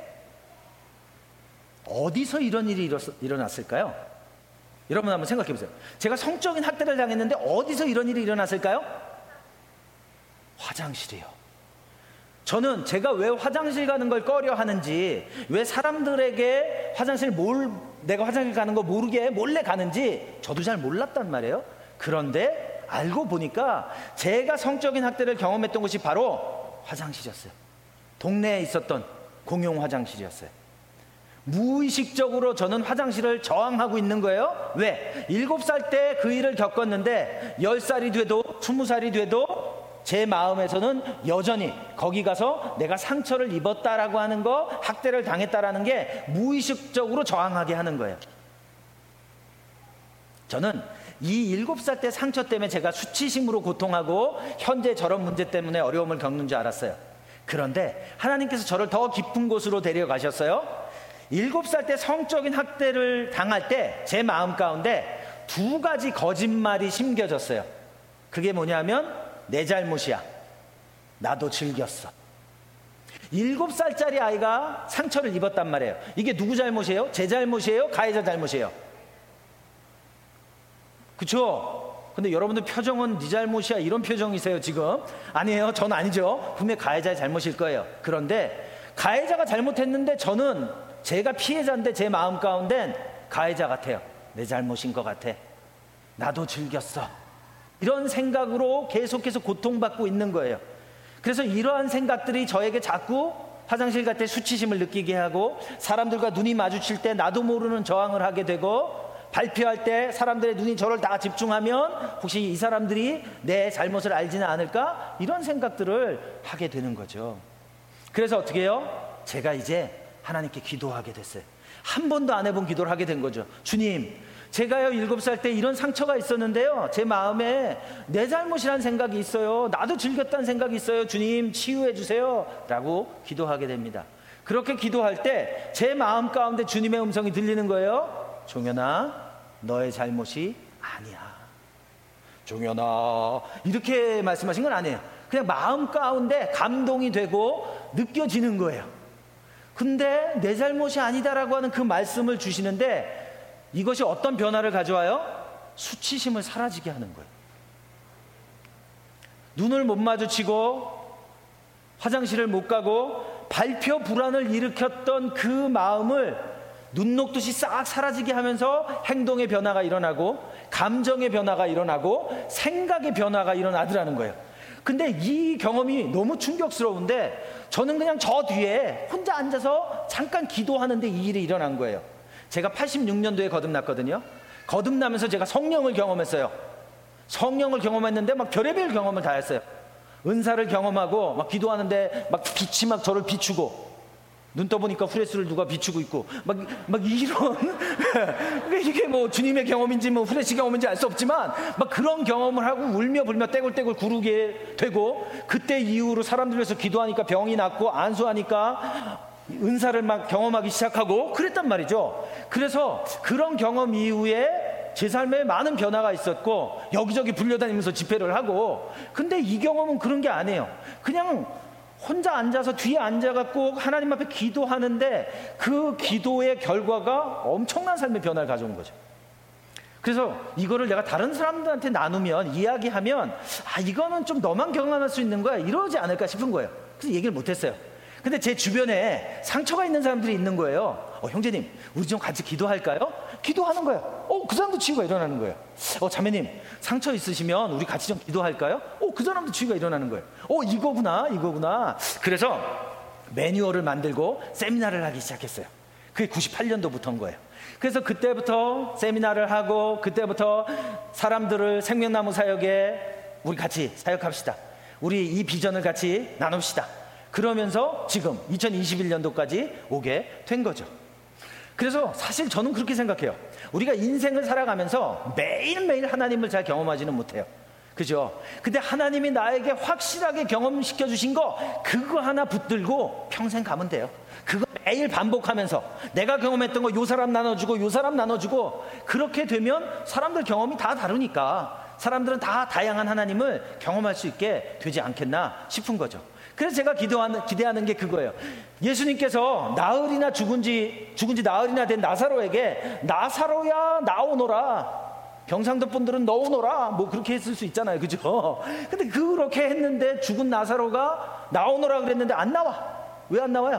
어디서 이런 일이 일어났을까요? 여러분 한번 생각해 보세요. 제가 성적인 학대를 당했는데 어디서 이런 일이 일어났을까요? 화장실이요. 저는 제가 왜 화장실 가는 걸 꺼려 하는지, 왜 사람들에게 내가 화장실 가는 거 모르게 몰래 가는지 저도 잘 몰랐단 말이에요. 그런데 알고 보니까 제가 성적인 학대를 경험했던 곳이 바로 화장실이었어요. 동네에 있었던 공용 화장실이었어요. 무의식적으로 저는 화장실을 저항하고 있는 거예요. 왜? 7살 때 그 일을 겪었는데 10살이 돼도 20살이 돼도 제 마음에서는 여전히 거기 가서 내가 상처를 입었다라고 하는 거, 학대를 당했다라는 게 무의식적으로 저항하게 하는 거예요. 저는 이 7살 때 상처 때문에 제가 수치심으로 고통하고 현재 저런 문제 때문에 어려움을 겪는 줄 알았어요. 그런데 하나님께서 저를 더 깊은 곳으로 데려가셨어요. 7살 때 성적인 학대를 당할 때 제 마음 가운데 2가지 거짓말이 심겨졌어요. 그게 뭐냐면 내 잘못이야. 나도 즐겼어. 7살짜리 아이가 상처를 입었단 말이에요. 이게 누구 잘못이에요? 제 잘못이에요? 가해자 잘못이에요? 그쵸? 근데 여러분들 표정은 네 잘못이야 이런 표정이세요 지금? 아니에요. 전 아니죠. 분명히 가해자의 잘못일 거예요. 그런데 가해자가 잘못했는데 저는 제가 피해자인데 제 마음 가운데는 가해자 같아요. 내 잘못인 것 같아. 나도 즐겼어. 이런 생각으로 계속해서 고통받고 있는 거예요. 그래서 이러한 생각들이 저에게 자꾸 화장실 갈 때 수치심을 느끼게 하고, 사람들과 눈이 마주칠 때 나도 모르는 저항을 하게 되고, 발표할 때 사람들의 눈이 저를 다 집중하면 혹시 이 사람들이 내 잘못을 알지는 않을까? 이런 생각들을 하게 되는 거죠. 그래서 어떻게 해요? 제가 이제 하나님께 기도하게 됐어요. 한 번도 안 해본 기도를 하게 된 거죠. 주님, 제가요 7살 때 이런 상처가 있었는데요, 제 마음에 내 잘못이라는 생각이 있어요. 나도 즐겼다는 생각이 있어요. 주님 치유해 주세요 라고 기도하게 됩니다. 그렇게 기도할 때 제 마음 가운데 주님의 음성이 들리는 거예요. 종현아, 너의 잘못이 아니야. 종현아, 이렇게 말씀하신 건 아니에요. 그냥 마음 가운데 감동이 되고 느껴지는 거예요. 근데 내 잘못이 아니다라고 하는 그 말씀을 주시는데 이것이 어떤 변화를 가져와요? 수치심을 사라지게 하는 거예요. 눈을 못 마주치고 화장실을 못 가고 발표 불안을 일으켰던 그 마음을 눈 녹듯이 싹 사라지게 하면서 행동의 변화가 일어나고 감정의 변화가 일어나고 생각의 변화가 일어나더라는 거예요. 근데 이 경험이 너무 충격스러운데 저는 그냥 저 뒤에 혼자 앉아서 잠깐 기도하는데 이 일이 일어난 거예요. 제가 86년도에 거듭났거든요. 거듭나면서 제가 성령을 경험했어요. 성령을 경험했는데 막 별의별 경험을 다 했어요. 은사를 경험하고 막 기도하는데 막 빛이 막 저를 비추고, 눈 떠보니까 후레쉬를 누가 비추고 있고 막 이런 이게 뭐 주님의 경험인지 뭐 후레쉬 경험인지 알 수 없지만 막 그런 경험을 하고 울며 불며 떼굴떼굴 구르게 되고, 그때 이후로 사람들 위해서 기도하니까 병이 낫고 안수하니까 은사를 막 경험하기 시작하고 그랬단 말이죠. 그래서 그런 경험 이후에 제 삶에 많은 변화가 있었고 여기저기 불려다니면서 집회를 하고, 근데 이 경험은 그런 게 아니에요. 그냥 혼자 앉아서 뒤에 앉아갖고 하나님 앞에 기도하는데 그 기도의 결과가 엄청난 삶의 변화를 가져온 거죠. 그래서 이거를 내가 다른 사람들한테 나누면, 이야기하면 이거는 좀 너만 경험할 수 있는 거야 이러지 않을까 싶은 거예요. 그래서 얘기를 못했어요. 근데 제 주변에 상처가 있는 사람들이 있는 거예요. 형제님, 우리 좀 같이 기도할까요? 기도하는 거예요. 그 사람도 치유가 일어나는 거예요. 자매님, 상처 있으시면 우리 같이 좀 기도할까요? 그 사람도 치유가 일어나는 거예요. 이거구나. 그래서 매뉴얼을 만들고 세미나를 하기 시작했어요. 그게 98년도부터인 거예요. 그래서 그때부터 세미나를 하고, 그때부터 사람들을 생명나무 사역에 우리 같이 사역합시다. 우리 이 비전을 같이 나눕시다. 그러면서 지금 2021년도까지 오게 된 거죠. 그래서 사실 저는 그렇게 생각해요. 우리가 인생을 살아가면서 매일매일 하나님을 잘 경험하지는 못해요. 그죠? 근데 하나님이 나에게 확실하게 경험시켜 주신 거, 그거 하나 붙들고 평생 가면 돼요. 그거 매일 반복하면서 내가 경험했던 거 요 사람 나눠주고 요 사람 나눠주고, 그렇게 되면 사람들 경험이 다 다르니까 사람들은 다 다양한 하나님을 경험할 수 있게 되지 않겠나 싶은 거죠. 그래서 제가 기대하는 게 그거예요. 예수님께서 나흘이나 죽은 지 나흘이나 된 나사로에게 나사로야 나오너라, 경상도 분들은 넣어놓으라 뭐 그렇게 했을 수 있잖아요, 그죠? 근데 그렇게 했는데 죽은 나사로가 나오너라 그랬는데 안 나와. 왜 안 나와요?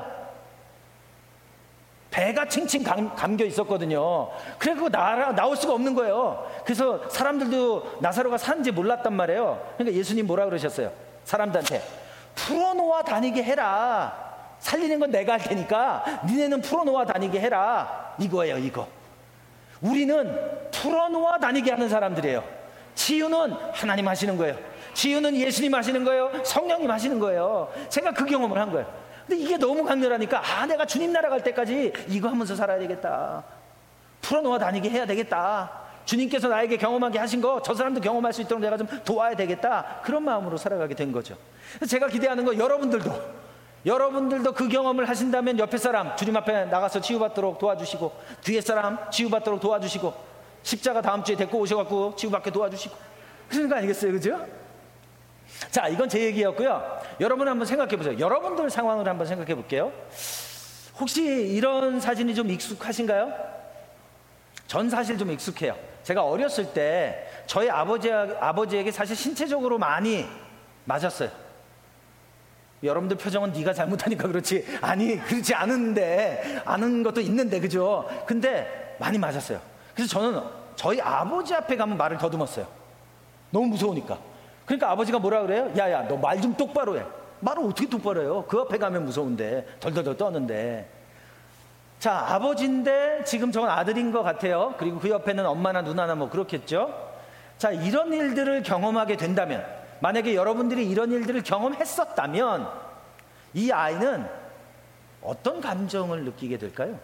배가 칭칭 감겨 있었거든요. 그래 그거 나올 수가 없는 거예요. 그래서 사람들도 나사로가 사는지 몰랐단 말이에요. 그러니까 예수님 뭐라 그러셨어요? 사람들한테 풀어놓아 다니게 해라. 살리는 건 내가 할 테니까 니네는 풀어놓아 다니게 해라. 이거예요, 이거. 우리는 풀어놓아 다니게 하는 사람들이에요. 치유는 하나님 하시는 거예요. 치유는 예수님 하시는 거예요. 성령님 하시는 거예요. 제가 그 경험을 한 거예요. 근데 이게 너무 강렬하니까 내가 주님 나라 갈 때까지 이거 하면서 살아야 되겠다. 풀어놓아 다니게 해야 되겠다. 주님께서 나에게 경험하게 하신 거 저 사람도 경험할 수 있도록 내가 좀 도와야 되겠다. 그런 마음으로 살아가게 된 거죠. 제가 기대하는 거 여러분들도 그 경험을 하신다면 옆에 사람 주님 앞에 나가서 치유받도록 도와주시고, 뒤에 사람 치유받도록 도와주시고, 십자가 다음 주에 데리고 오셔갖고 치유받게 도와주시고, 그런 거 아니겠어요, 그죠? 자, 이건 제 얘기였고요. 여러분 한번 생각해 보세요. 여러분들 상황을 한번 생각해 볼게요. 혹시 이런 사진이 좀 익숙하신가요? 전 사실 좀 익숙해요. 제가 어렸을 때 저희 아버지에게 사실 신체적으로 많이 맞았어요. 여러분들 표정은 네가 잘못하니까 그렇지, 아니 그렇지 않은데, 아는 것도 있는데, 그죠? 근데 많이 맞았어요. 그래서 저는 저희 아버지 앞에 가면 말을 더듬었어요. 너무 무서우니까. 그러니까 아버지가 뭐라 그래요? 야야, 너 말 좀 똑바로 해. 말을 어떻게 똑바로 해요? 그 앞에 가면 무서운데, 덜덜덜 떠는데. 자, 아버지인데 지금 저건 아들인 것 같아요. 그리고 그 옆에는 엄마나 누나나 뭐 그렇겠죠. 자, 이런 일들을 경험하게 된다면, 만약에 여러분들이 이런 일들을 경험했었다면 이 아이는 어떤 감정을 느끼게 될까요?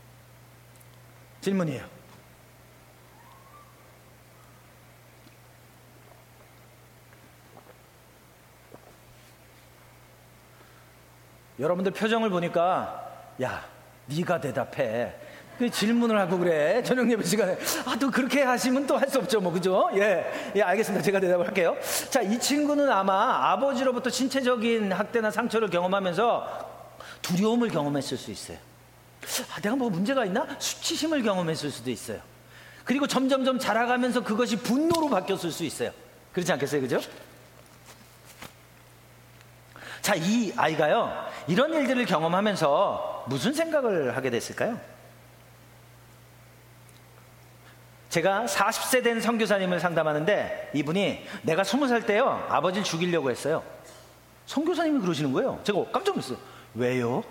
질문이에요. 여러분들 표정을 보니까 야, 네가 대답해. 그 질문을 하고 그래. 저녁 예배 시간에. 또 그렇게 하시면 또 할 수 없죠, 뭐, 그죠? 예, 알겠습니다. 제가 대답을 할게요. 자, 이 친구는 아마 아버지로부터 신체적인 학대나 상처를 경험하면서 두려움을 경험했을 수 있어요. 내가 뭐 문제가 있나? 수치심을 경험했을 수도 있어요. 그리고 점점점 자라가면서 그것이 분노로 바뀌었을 수 있어요. 그렇지 않겠어요, 그죠? 자, 이 아이가요, 이런 일들을 경험하면서 무슨 생각을 하게 됐을까요? 제가 40세 된 선교사님을 상담하는데 이분이 내가 20살 때요, 아버지를 죽이려고 했어요. 선교사님이 그러시는 거예요. 제가 깜짝 놀랐어요. 왜요?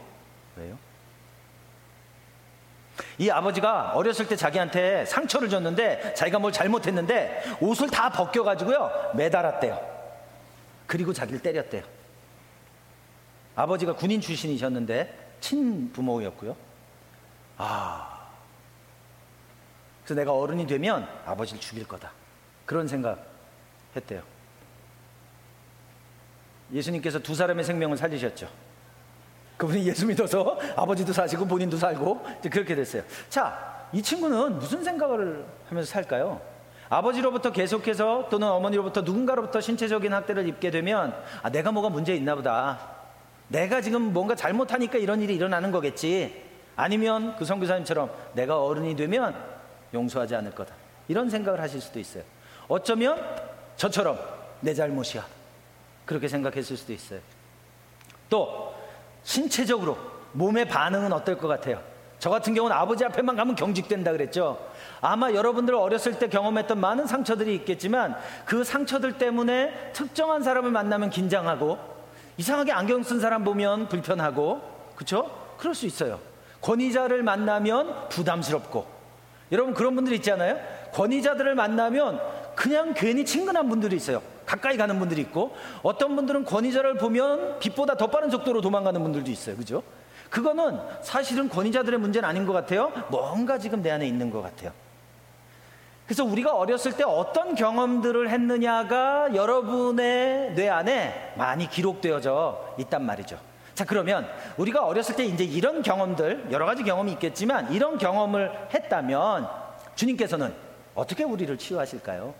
이 아버지가 어렸을 때 자기한테 상처를 줬는데, 자기가 뭘 잘못했는데 옷을 다 벗겨가지고요 매달았대요. 그리고 자기를 때렸대요. 아버지가 군인 출신이셨는데 친부모였고요. 그래서 내가 어른이 되면 아버지를 죽일 거다, 그런 생각했대요. 예수님께서 두 사람의 생명을 살리셨죠. 그분이 예수 믿어서 아버지도 사시고 본인도 살고 이제 그렇게 됐어요. 자, 이 친구는 무슨 생각을 하면서 살까요? 아버지로부터 계속해서 또는 어머니로부터 누군가로부터 신체적인 학대를 입게 되면 내가 뭐가 문제 있나 보다, 내가 지금 뭔가 잘못하니까 이런 일이 일어나는 거겠지, 아니면 그 선교사님처럼 내가 어른이 되면 용서하지 않을 거다, 이런 생각을 하실 수도 있어요. 어쩌면 저처럼 내 잘못이야, 그렇게 생각했을 수도 있어요. 또 신체적으로 몸의 반응은 어떨 것 같아요? 저 같은 경우는 아버지 앞에만 가면 경직된다 그랬죠. 아마 여러분들 어렸을 때 경험했던 많은 상처들이 있겠지만 그 상처들 때문에 특정한 사람을 만나면 긴장하고, 이상하게 안경 쓴 사람 보면 불편하고, 그렇죠? 그럴 수 있어요. 권위자를 만나면 부담스럽고. 여러분 그런 분들 있잖아요. 권위자들을 만나면 그냥 괜히 친근한 분들이 있어요. 가까이 가는 분들이 있고, 어떤 분들은 권위자를 보면 빛보다 더 빠른 속도로 도망가는 분들도 있어요. 그죠? 그거는 사실은 권위자들의 문제는 아닌 것 같아요. 뭔가 지금 내 안에 있는 것 같아요. 그래서 우리가 어렸을 때 어떤 경험들을 했느냐가 여러분의 뇌 안에 많이 기록되어져 있단 말이죠. 자, 그러면 우리가 어렸을 때 이제 이런 경험들, 여러 가지 경험이 있겠지만 이런 경험을 했다면 주님께서는 어떻게 우리를 치유하실까요?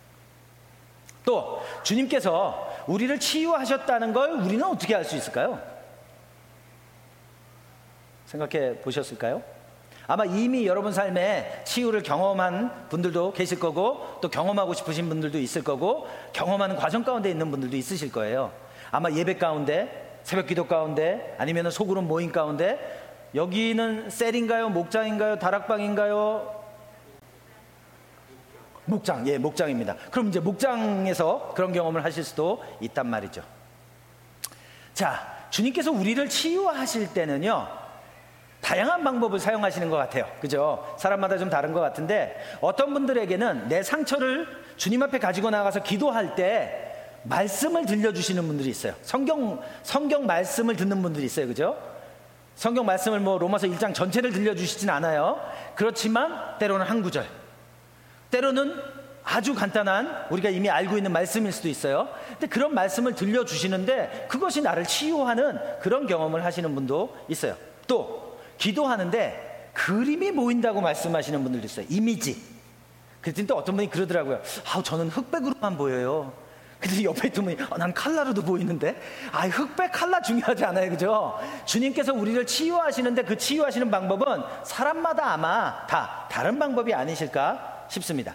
또 주님께서 우리를 치유하셨다는 걸 우리는 어떻게 알 수 있을까요? 생각해 보셨을까요? 아마 이미 여러분 삶에 치유를 경험한 분들도 계실 거고, 또 경험하고 싶으신 분들도 있을 거고, 경험하는 과정 가운데 있는 분들도 있으실 거예요. 아마 예배 가운데, 새벽 기도 가운데, 아니면 소그룹 모임 가운데, 여기는 셀인가요? 목장인가요? 다락방인가요? 목장, 예, 목장입니다. 그럼 이제 목장에서 그런 경험을 하실 수도 있단 말이죠. 자, 주님께서 우리를 치유하실 때는요, 다양한 방법을 사용하시는 것 같아요. 그죠? 사람마다 좀 다른 것 같은데, 어떤 분들에게는 내 상처를 주님 앞에 가지고 나가서 기도할 때 말씀을 들려주시는 분들이 있어요. 성경 말씀을 듣는 분들이 있어요. 그죠? 성경 말씀을 뭐 로마서 1장 전체를 들려주시진 않아요. 그렇지만 때로는 한 구절, 때로는 아주 간단한 우리가 이미 알고 있는 말씀일 수도 있어요. 근데 그런 말씀을 들려주시는데 그것이 나를 치유하는 그런 경험을 하시는 분도 있어요. 또 기도하는데 그림이 보인다고 말씀하시는 분들도 있어요. 이미지. 그랬더니 또 어떤 분이 그러더라고요. 저는 흑백으로만 보여요. 근데 옆에 있던 분이 난 칼라로도 보이는데. 흑백 칼라 중요하지 않아요. 그죠? 주님께서 우리를 치유하시는데 그 치유하시는 방법은 사람마다 아마 다 다른 방법이 아니실까 싶습니다.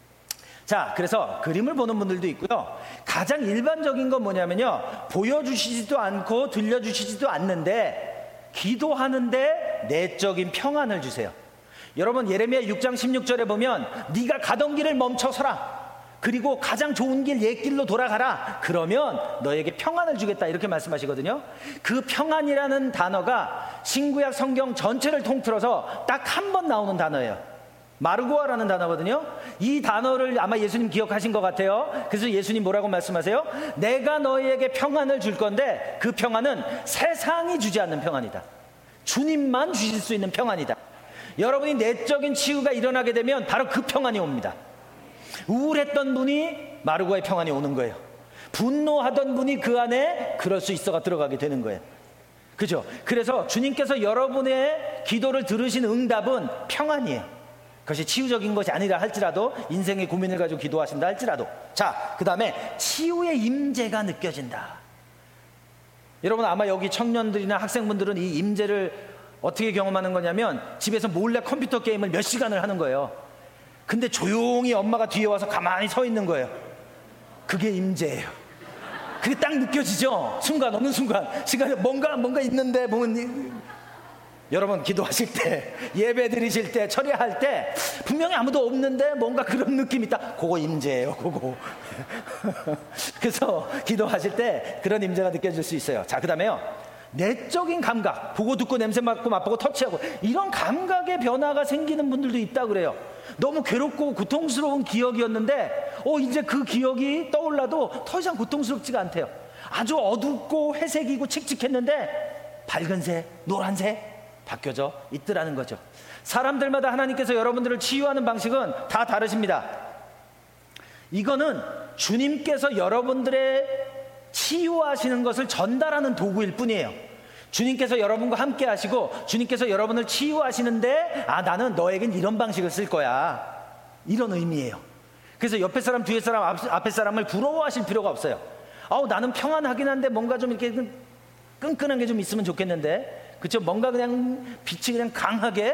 자, 그래서 그림을 보는 분들도 있고요. 가장 일반적인 건 뭐냐면요, 보여주시지도 않고 들려주시지도 않는데 기도하는데 내적인 평안을 주세요. 여러분, 예레미야 6장 16절에 보면 네가 가던 길을 멈춰서라, 그리고 가장 좋은 길 옛 길로 돌아가라, 그러면 너에게 평안을 주겠다, 이렇게 말씀하시거든요. 그 평안이라는 단어가 신구약 성경 전체를 통틀어서 딱 한 번 나오는 단어예요. 마르고아라는 단어거든요. 이 단어를 아마 예수님 기억하신 것 같아요. 그래서 예수님 뭐라고 말씀하세요? 내가 너희에게 평안을 줄 건데 그 평안은 세상이 주지 않는 평안이다. 주님만 주실 수 있는 평안이다. 여러분이 내적인 치유가 일어나게 되면 바로 그 평안이 옵니다. 우울했던 분이 마르고아의 평안이 오는 거예요. 분노하던 분이 그 안에 그럴 수 있어가 들어가게 되는 거예요. 그죠? 그래서 주님께서 여러분의 기도를 들으신 응답은 평안이에요. 그것이 치유적인 것이 아니라 할지라도, 인생의 고민을 가지고 기도하신다 할지라도. 자, 그 다음에 치유의 임재가 느껴진다. 여러분, 아마 여기 청년들이나 학생분들은 이 임재를 어떻게 경험하는 거냐면 집에서 몰래 컴퓨터 게임을 몇 시간을 하는 거예요. 근데 조용히 엄마가 뒤에 와서 가만히 서 있는 거예요. 그게 임재예요. 그게 딱 느껴지죠? 순간, 어느 순간 시간에 뭔가 있는데 보면, 여러분 기도하실 때, 예배 드리실 때, 처리할 때 분명히 아무도 없는데 뭔가 그런 느낌이 있다. 그거 임재예요. 그거. 그래서 기도하실 때 그런 임재가 느껴질 수 있어요. 자, 그 다음에요, 내적인 감각, 보고 듣고 냄새 맡고 맛보고 터치하고, 이런 감각의 변화가 생기는 분들도 있다고 그래요. 너무 괴롭고 고통스러운 기억이었는데 이제 그 기억이 떠올라도 더 이상 고통스럽지가 않대요. 아주 어둡고 회색이고 칙칙했는데 밝은색, 노란색 바뀌어져 있더라는 거죠. 사람들마다 하나님께서 여러분들을 치유하는 방식은 다 다르십니다. 이거는 주님께서 여러분들의 치유하시는 것을 전달하는 도구일 뿐이에요. 주님께서 여러분과 함께 하시고 주님께서 여러분을 치유하시는데 나는 너에겐 이런 방식을 쓸 거야, 이런 의미예요. 그래서 옆에 사람, 뒤에 사람, 앞에 사람을 부러워하실 필요가 없어요. 나는 평안하긴 한데 뭔가 좀 이렇게 끈끈한 게 좀 있으면 좋겠는데, 그렇죠? 뭔가 그냥 빛이 그냥 강하게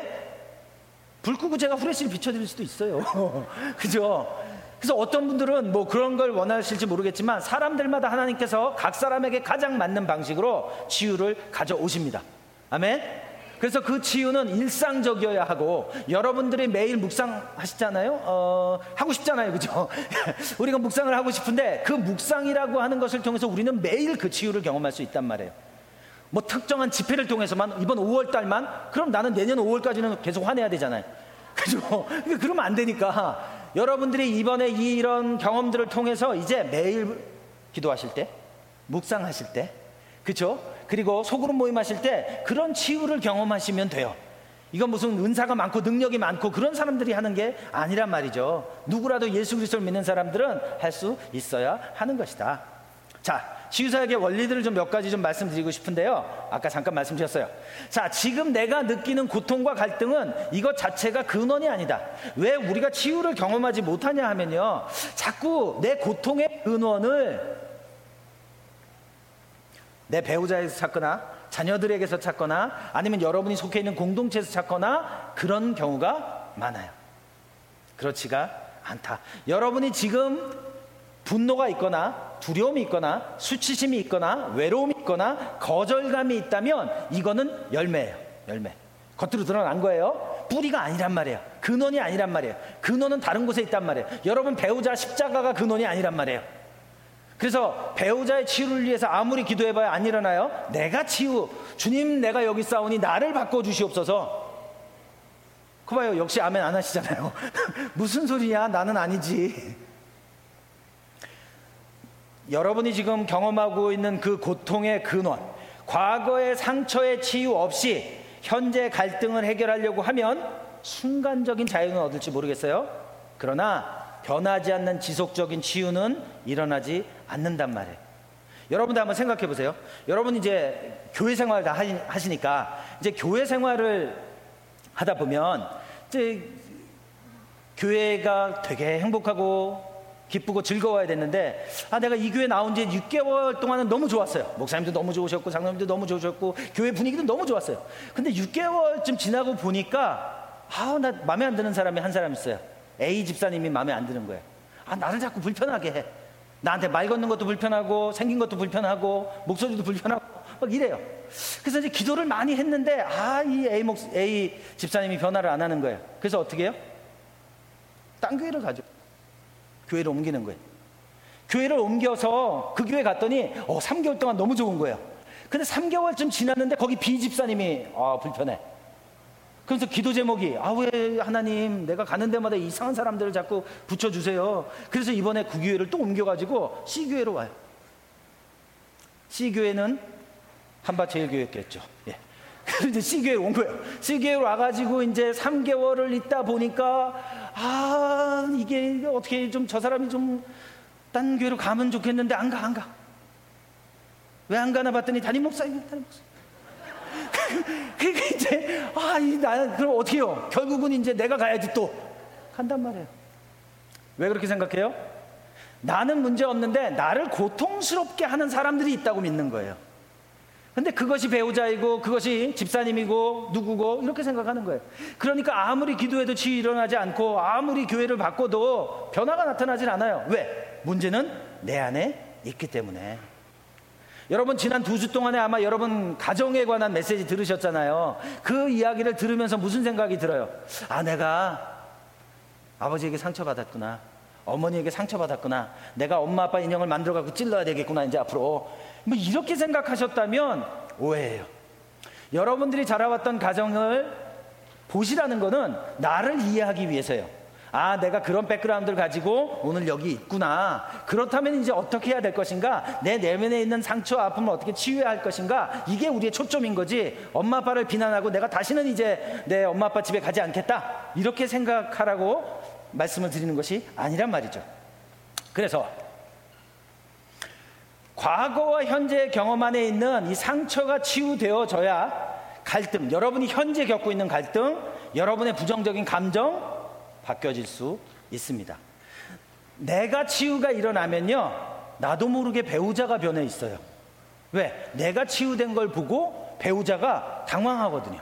불 끄고 제가 후레쉬를 비춰드릴 수도 있어요. 그죠? 그래서 어떤 분들은 뭐 그런 걸 원하실지 모르겠지만 사람들마다 하나님께서 각 사람에게 가장 맞는 방식으로 치유를 가져오십니다. 아멘? 그래서 그 치유는 일상적이어야 하고, 여러분들이 매일 묵상하시잖아요. 하고 싶잖아요. 그죠? 우리가 묵상을 하고 싶은데 그 묵상이라고 하는 것을 통해서 우리는 매일 그 치유를 경험할 수 있단 말이에요. 뭐 특정한 집회를 통해서만, 이번 5월 달만, 그럼 나는 내년 5월까지는 계속 화내야 되잖아요. 그죠? 그러면 안 되니까 여러분들이 이번에 이런 경험들을 통해서 이제 매일 기도하실 때, 묵상하실 때, 그죠? 그리고 소그룹 모임하실 때 그런 치유를 경험하시면 돼요. 이건 무슨 은사가 많고 능력이 많고 그런 사람들이 하는 게 아니란 말이죠. 누구라도 예수 그리스도를 믿는 사람들은 할 수 있어야 하는 것이다. 자, 치유사역의 원리들을 좀 몇 가지 좀 말씀드리고 싶은데요. 아까 잠깐 말씀드렸어요. 자, 지금 내가 느끼는 고통과 갈등은 이것 자체가 근원이 아니다. 왜 우리가 치유를 경험하지 못하냐 하면요, 자꾸 내 고통의 근원을 내 배우자에서 찾거나 자녀들에게서 찾거나 아니면 여러분이 속해 있는 공동체에서 찾거나 그런 경우가 많아요. 그렇지가 않다. 여러분이 지금 분노가 있거나 두려움이 있거나 수치심이 있거나 외로움이 있거나 거절감이 있다면 이거는 열매예요. 열매. 겉으로 드러난 거예요. 뿌리가 아니란 말이에요. 근원이 아니란 말이에요. 근원은 다른 곳에 있단 말이에요. 여러분 배우자 십자가가 근원이 아니란 말이에요. 그래서 배우자의 치유를 위해서 아무리 기도해봐야 안 일어나요. 내가 치유, 주님 내가 여기 싸우니 나를 바꿔주시옵소서. 그거 봐요. 역시 아멘 안 하시잖아요. 무슨 소리야, 나는 아니지. 여러분이 지금 경험하고 있는 그 고통의 근원, 과거의 상처의 치유 없이 현재 갈등을 해결하려고 하면 순간적인 자유는 얻을지 모르겠어요. 그러나 변하지 않는 지속적인 치유는 일어나지 않는단 말이에요. 여러분도 한번 생각해 보세요. 여러분 이제 교회 생활 다 하시니까 이제 교회 생활을 하다 보면 이제 교회가 되게 행복하고 기쁘고 즐거워야 됐는데, 내가 이 교회 나온 지 6개월 동안은 너무 좋았어요. 목사님도 너무 좋으셨고 장로님도 너무 좋으셨고 교회 분위기도 너무 좋았어요. 근데 6개월쯤 지나고 보니까 나 마음에 안 드는 사람이 한 사람 있어요. A 집사님이 마음에 안 드는 거예요. 나를 자꾸 불편하게 해. 나한테 말 걷는 것도 불편하고 생긴 것도 불편하고 목소리도 불편하고 막 이래요. 그래서 이제 기도를 많이 했는데 이 A 집사님이 변화를 안 하는 거예요. 그래서 어떻게 해요? 딴 교회를 가죠. 교회를 옮기는 거예요. 교회를 옮겨서 그 교회 갔더니 3개월 동안 너무 좋은 거예요. 근데 3개월쯤 지났는데 거기 B 집사님이 불편해. 그래서 기도 제목이 왜 하나님 내가 가는 데마다 이상한 사람들을 자꾸 붙여주세요. 그래서 이번에 그 교회를 또 옮겨가지고 C교회로 와요. C교회는 한밭제일교회였겠죠. 예. 그래서 이제 C교회로 온 거예요. C교회로 와가지고 이제 3개월을 있다 보니까 이게 어떻게 좀 저 사람이 좀 딴 교회로 가면 좋겠는데 안 가. 왜 안 가나 봤더니 담임 목사님. 그러니까 이제 나는 그럼 어떻게 해요? 결국은 이제 내가 가야지 또 간단 말이에요. 왜 그렇게 생각해요? 나는 문제 없는데 나를 고통스럽게 하는 사람들이 있다고 믿는 거예요. 근데 그것이 배우자이고 그것이 집사님이고 누구고 이렇게 생각하는 거예요. 그러니까 아무리 기도해도 치유 일어나지 않고 아무리 교회를 바꿔도 변화가 나타나질 않아요. 왜? 문제는 내 안에 있기 때문에. 여러분 지난 2주 동안에 아마 여러분 가정에 관한 메시지 들으셨잖아요. 그 이야기를 들으면서 무슨 생각이 들어요? 내가 아버지에게 상처받았구나, 어머니에게 상처받았구나, 내가 엄마 아빠 인형을 만들어 갖고 찔러야 되겠구나 이제 앞으로, 이렇게 생각하셨다면 오해예요. 여러분들이 자라왔던 가정을 보시라는 거는 나를 이해하기 위해서예요. 내가 그런 백그라운드를 가지고 오늘 여기 있구나. 그렇다면 이제 어떻게 해야 될 것인가, 내 내면에 있는 상처 아픔을 어떻게 치유해야 할 것인가, 이게 우리의 초점인 거지. 엄마 아빠를 비난하고 내가 다시는 이제 내 엄마 아빠 집에 가지 않겠다 이렇게 생각하라고 말씀을 드리는 것이 아니란 말이죠. 그래서 과거와 현재의 경험 안에 있는 이 상처가 치유되어져야 갈등, 여러분이 현재 겪고 있는 갈등, 여러분의 부정적인 감정 바뀌어질 수 있습니다. 내가 치유가 일어나면요, 나도 모르게 배우자가 변해 있어요. 왜? 내가 치유된 걸 보고 배우자가 당황하거든요.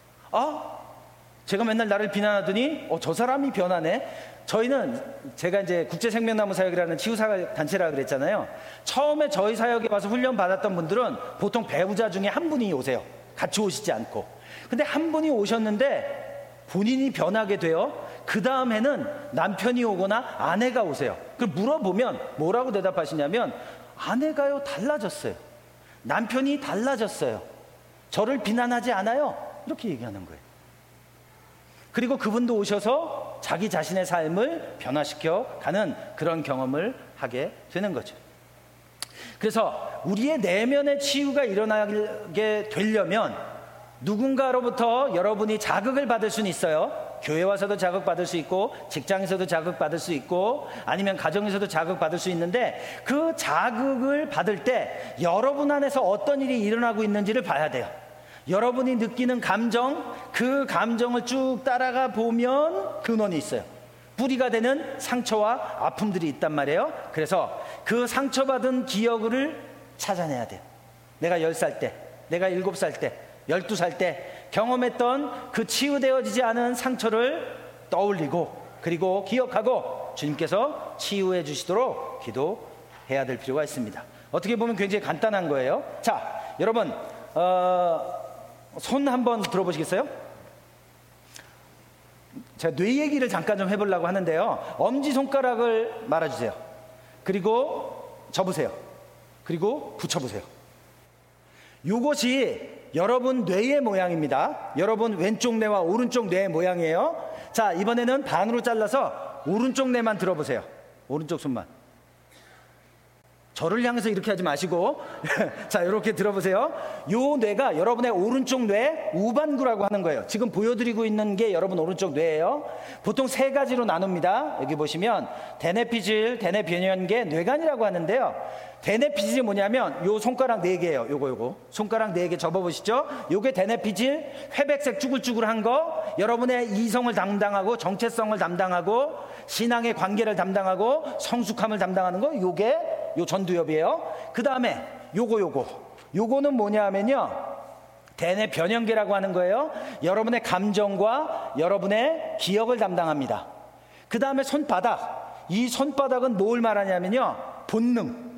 제가 맨날 나를 비난하더니 저 사람이 변하네. 저희는 제가 이제 국제생명나무 사역이라는 치유사 단체라 그랬잖아요. 처음에 저희 사역에 와서 훈련 받았던 분들은 보통 배우자 중에 한 분이 오세요. 같이 오시지 않고. 근데 한 분이 오셨는데 본인이 변하게 돼요. 그 다음에는 남편이 오거나 아내가 오세요. 그럼 물어보면 뭐라고 대답하시냐면, 아내가요 달라졌어요. 남편이 달라졌어요. 저를 비난하지 않아요. 이렇게 얘기하는 거예요. 그리고 그분도 오셔서 자기 자신의 삶을 변화시켜 가는 그런 경험을 하게 되는 거죠. 그래서 우리의 내면의 치유가 일어나게 되려면 누군가로부터 여러분이 자극을 받을 수는 있어요. 교회 와서도 자극받을 수 있고, 직장에서도 자극받을 수 있고, 아니면 가정에서도 자극받을 수 있는데, 그 자극을 받을 때 여러분 안에서 어떤 일이 일어나고 있는지를 봐야 돼요. 여러분이 느끼는 감정, 그 감정을 쭉 따라가 보면 근원이 있어요. 뿌리가 되는 상처와 아픔들이 있단 말이에요. 그래서 그 상처받은 기억을 찾아내야 돼요. 내가 10살 때 내가 7살 때, 12살 때 경험했던 그 치유되어지지 않은 상처를 떠올리고 그리고 기억하고 주님께서 치유해 주시도록 기도해야 될 필요가 있습니다. 어떻게 보면 굉장히 간단한 거예요. 자, 여러분 손 한번 들어보시겠어요? 제가 뇌 얘기를 잠깐 좀 해보려고 하는데요. 엄지손가락을 말아주세요. 그리고 접으세요. 그리고 붙여보세요. 이것이 여러분 뇌의 모양입니다. 여러분 왼쪽 뇌와 오른쪽 뇌의 모양이에요. 자, 이번에는 반으로 잘라서 오른쪽 뇌만 들어보세요. 오른쪽 손만. 저를 향해서 이렇게 하지 마시고 자, 이렇게 들어보세요. 요 뇌가 여러분의 오른쪽 뇌 우반구라고 하는 거예요. 지금 보여드리고 있는 게 여러분 오른쪽 뇌예요. 보통 3가지로 나눕니다. 여기 보시면 대뇌피질, 대뇌변연계, 뇌간이라고 하는데요. 대뇌피질이 뭐냐면 요 손가락 4개예요. 요거 손가락 4개 접어보시죠. 요게 대뇌피질, 회백색 쭈글쭈글한 거, 여러분의 이성을 담당하고 정체성을 담당하고 신앙의 관계를 담당하고 성숙함을 담당하는 거, 요게 요 전두엽이에요. 그 다음에 요거는 뭐냐 하면요, 대뇌 변형계라고 하는 거예요. 여러분의 감정과 여러분의 기억을 담당합니다. 그 다음에 손바닥, 이 손바닥은 뭘 말하냐면요, 본능,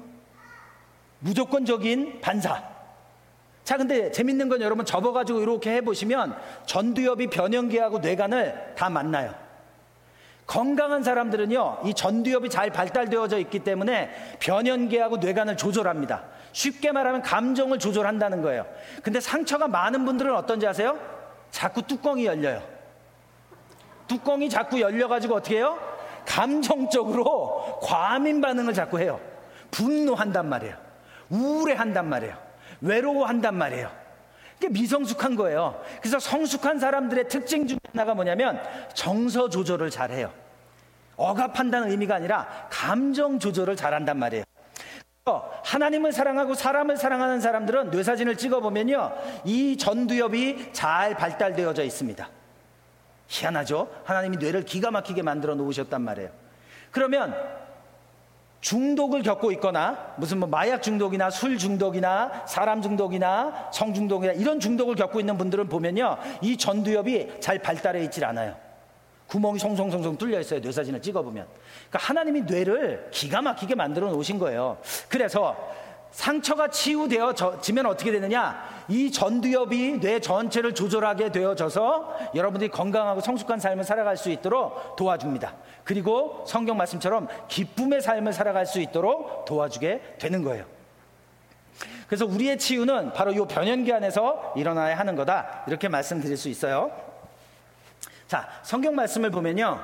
무조건적인 반사. 자, 근데 재밌는 건 여러분 접어가지고 이렇게 해보시면 전두엽이 변형계하고 뇌간을 다 만나요. 건강한 사람들은요, 이 전두엽이 잘 발달되어져 있기 때문에 변연계하고 뇌간을 조절합니다. 쉽게 말하면 감정을 조절한다는 거예요. 근데 상처가 많은 분들은 어떤지 아세요? 자꾸 뚜껑이 열려요. 뚜껑이 자꾸 열려가지고 어떻게 해요? 감정적으로 과민 반응을 자꾸 해요. 분노한단 말이에요. 우울해한단 말이에요. 외로워한단 말이에요. 이게 미성숙한 거예요. 그래서 성숙한 사람들의 특징 중에 하나가 뭐냐면 정서 조절을 잘해요. 억압한다는 의미가 아니라 감정 조절을 잘한단 말이에요. 하나님을 사랑하고 사람을 사랑하는 사람들은 뇌사진을 찍어보면요, 이 전두엽이 잘 발달되어져 있습니다. 희한하죠? 하나님이 뇌를 기가 막히게 만들어 놓으셨단 말이에요. 그러면 중독을 겪고 있거나 무슨 마약 중독이나 술 중독이나 사람 중독이나 성 중독이나 이런 중독을 겪고 있는 분들은 보면요, 이 전두엽이 잘 발달해 있질 않아요. 구멍이 송송송송 뚫려 있어요. 뇌사진을 찍어보면. 그러니까 하나님이 뇌를 기가 막히게 만들어 놓으신 거예요. 그래서 상처가 치유되어지면 어떻게 되느냐, 이 전두엽이 뇌 전체를 조절하게 되어져서 여러분들이 건강하고 성숙한 삶을 살아갈 수 있도록 도와줍니다. 그리고 성경 말씀처럼 기쁨의 삶을 살아갈 수 있도록 도와주게 되는 거예요. 그래서 우리의 치유는 바로 이 변연계 안에서 일어나야 하는 거다, 이렇게 말씀드릴 수 있어요. 자, 성경 말씀을 보면요,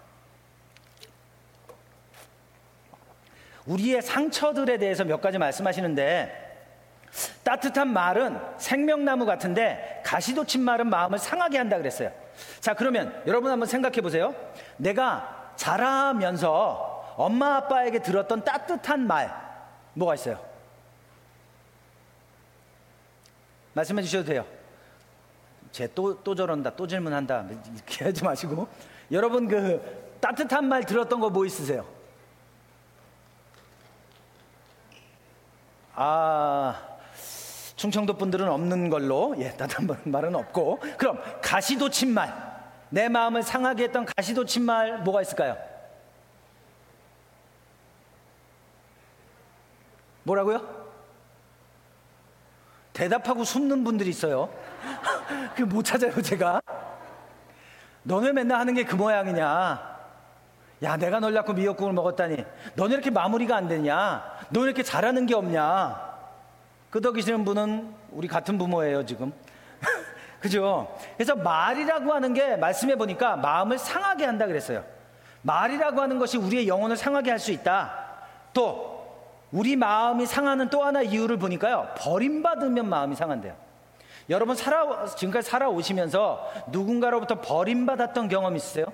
우리의 상처들에 대해서 몇 가지 말씀하시는데, 따뜻한 말은 생명나무 같은데 가시돋친 말은 마음을 상하게 한다 그랬어요. 자, 그러면 여러분 한번 생각해 보세요. 내가 자라면서 엄마 아빠에게 들었던 따뜻한 말 뭐가 있어요? 말씀해 주셔도 돼요. 쟤 또 저런다, 또 질문한다, 이렇게 하지 마시고. 여러분 그 따뜻한 말 들었던 거 뭐 있으세요? 충청도 분들은 없는 걸로, 따뜻한 말은 없고. 그럼 가시돋친 말, 내 마음을 상하게 했던 가시돋친 말 뭐가 있을까요? 뭐라고요? 대답하고 숨는 분들이 있어요. 그게 못 찾아요, 제가. 너네 맨날 하는 게 그 모양이냐? 야, 내가 널 낳고 미역국을 먹었다니 너네 이렇게 마무리가 안 되냐? 너네 이렇게 잘하는 게 없냐? 끄덕이시는 분은 우리 같은 부모예요, 지금. 그죠? 그래서 말이라고 하는 게 말씀해 보니까 마음을 상하게 한다 그랬어요. 말이라고 하는 것이 우리의 영혼을 상하게 할 수 있다. 또 우리 마음이 상하는 또 하나 이유를 보니까요, 버림받으면 마음이 상한대요. 여러분 지금까지 살아오시면서 누군가로부터 버림받았던 경험 있으세요?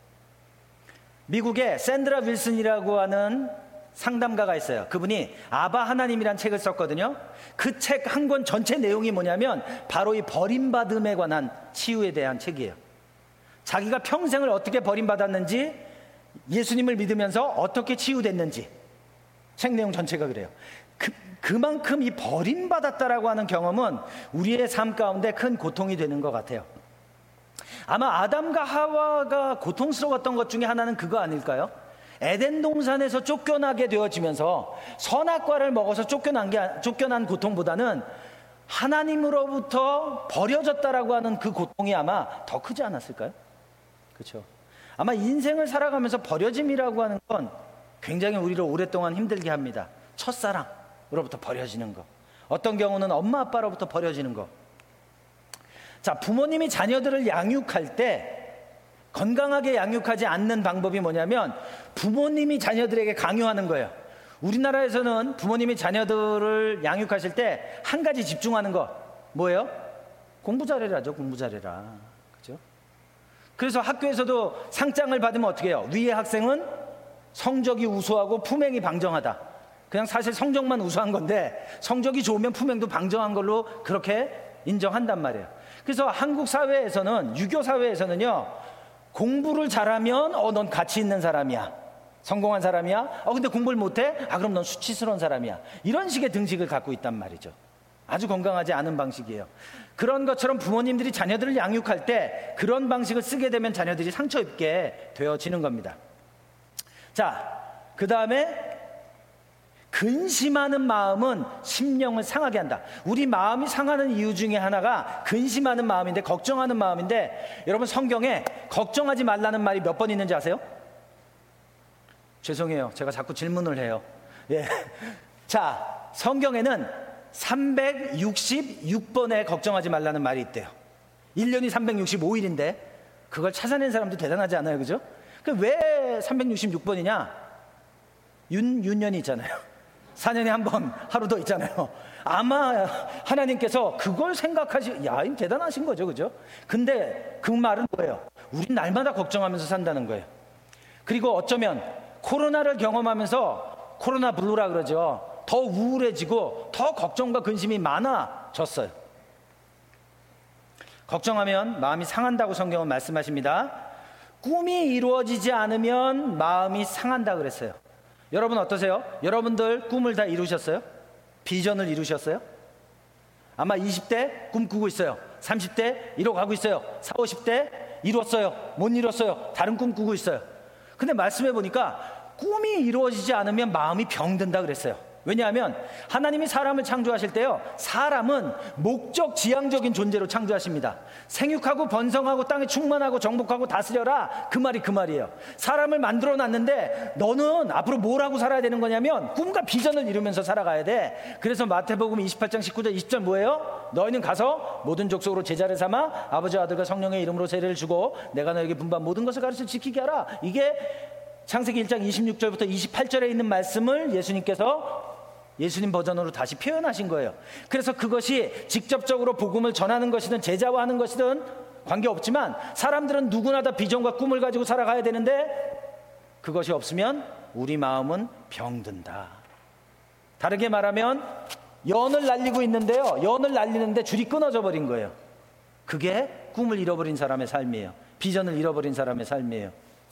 미국에 샌드라 윌슨이라고 하는 상담가가 있어요. 그분이 아바 하나님이란 책을 썼거든요. 그 책 한 권 전체 내용이 뭐냐면 바로 이 버림받음에 관한 치유에 대한 책이에요. 자기가 평생을 어떻게 버림받았는지, 예수님을 믿으면서 어떻게 치유됐는지, 책 내용 전체가 그래요. 그만큼 이 버림받았다라고 하는 경험은 우리의 삶 가운데 큰 고통이 되는 것 같아요. 아마 아담과 하와가 고통스러웠던 것 중에 하나는 그거 아닐까요? 에덴 동산에서 쫓겨나게 되어지면서 선악과를 먹어서 쫓겨난 고통보다는 하나님으로부터 버려졌다라고 하는 그 고통이 아마 더 크지 않았을까요? 그렇죠. 아마 인생을 살아가면서 버려짐이라고 하는 건 굉장히 우리를 오랫동안 힘들게 합니다. 첫사랑으로부터 버려지는 거, 어떤 경우는 엄마 아빠로부터 버려지는 거. 자, 부모님이 자녀들을 양육할 때 건강하게 양육하지 않는 방법이 뭐냐면 부모님이 자녀들에게 강요하는 거예요. 우리나라에서는 부모님이 자녀들을 양육하실 때 한 가지 집중하는 거 뭐예요? 공부 잘해라죠. 공부 잘해라. 그죠? 그래서 학교에서도 상장을 받으면 어떻게 해요? 위의 학생은 성적이 우수하고 품행이 방정하다. 그냥 사실 성적만 우수한 건데 성적이 좋으면 품행도 방정한 걸로 그렇게 인정한단 말이에요. 그래서 한국 사회에서는, 유교 사회에서는요, 공부를 잘하면 넌 가치 있는 사람이야, 성공한 사람이야. 근데 공부를 못해? 그럼 넌 수치스러운 사람이야. 이런 식의 등식을 갖고 있단 말이죠. 아주 건강하지 않은 방식이에요. 그런 것처럼 부모님들이 자녀들을 양육할 때 그런 방식을 쓰게 되면 자녀들이 상처 입게 되어지는 겁니다. 자, 그 다음에 근심하는 마음은 심령을 상하게 한다. 우리 마음이 상하는 이유 중에 하나가 근심하는 마음인데, 걱정하는 마음인데, 여러분 성경에 걱정하지 말라는 말이 몇 번 있는지 아세요? 죄송해요, 제가 자꾸 질문을 해요. 예. 자, 성경에는 366번에 걱정하지 말라는 말이 있대요. 1년이 365일인데 그걸 찾아낸 사람도 대단하지 않아요? 그죠? 왜 366번이냐? 윤년이 있잖아요. 4년에 한 번 하루 더 있잖아요. 아마 하나님께서 그걸 임 대단하신 거죠. 그죠? 근데 그 말은 뭐예요? 우린 날마다 걱정하면서 산다는 거예요. 그리고 어쩌면 코로나를 경험하면서 코로나 블루라 그러죠. 더 우울해지고 더 걱정과 근심이 많아졌어요. 걱정하면 마음이 상한다고 성경은 말씀하십니다. 꿈이 이루어지지 않으면 마음이 상한다 그랬어요. 여러분 어떠세요? 여러분들 꿈을 다 이루셨어요? 비전을 이루셨어요? 아마 20대 꿈꾸고 있어요. 30대 이뤄가고 있어요. 40, 50대 이뤘어요. 못 이뤘어요. 다른 꿈 꾸고 있어요. 근데 말씀해 보니까 꿈이 이루어지지 않으면 마음이 병든다 그랬어요. 왜냐하면 하나님이 사람을 창조하실 때요, 사람은 목적 지향적인 존재로 창조하십니다. 생육하고 번성하고 땅에 충만하고 정복하고 다스려라, 그 말이에요. 사람을 만들어 놨는데 너는 앞으로 뭘 하고 살아야 되는 거냐면 꿈과 비전을 이루면서 살아가야 돼. 그래서 마태복음 28장 19절 20절 뭐예요? 너희는 가서 모든 족속으로 제자를 삼아 아버지와 아들과 성령의 이름으로 세례를 주고 내가 너에게 분부한 모든 것을 가르쳐 지키게 하라. 이게 창세기 1장 26절부터 28절에 있는 말씀을 예수님 버전으로 다시 표현하신 거예요. 그래서 그것이 직접적으로 복음을 전하는 것이든 제자와 하는 것이든 관계없지만 사람들은 누구나 다 비전과 꿈을 가지고 살아가야 되는데 그것이 없으면 우리 마음은 병든다. 다르게 말하면 연을 날리고 있는데요, 연을 날리는데 줄이 끊어져 버린 거예요. 그게 꿈을 잃어버린 사람의 삶이에요. 비전을 잃어버린 사람의 삶이에요.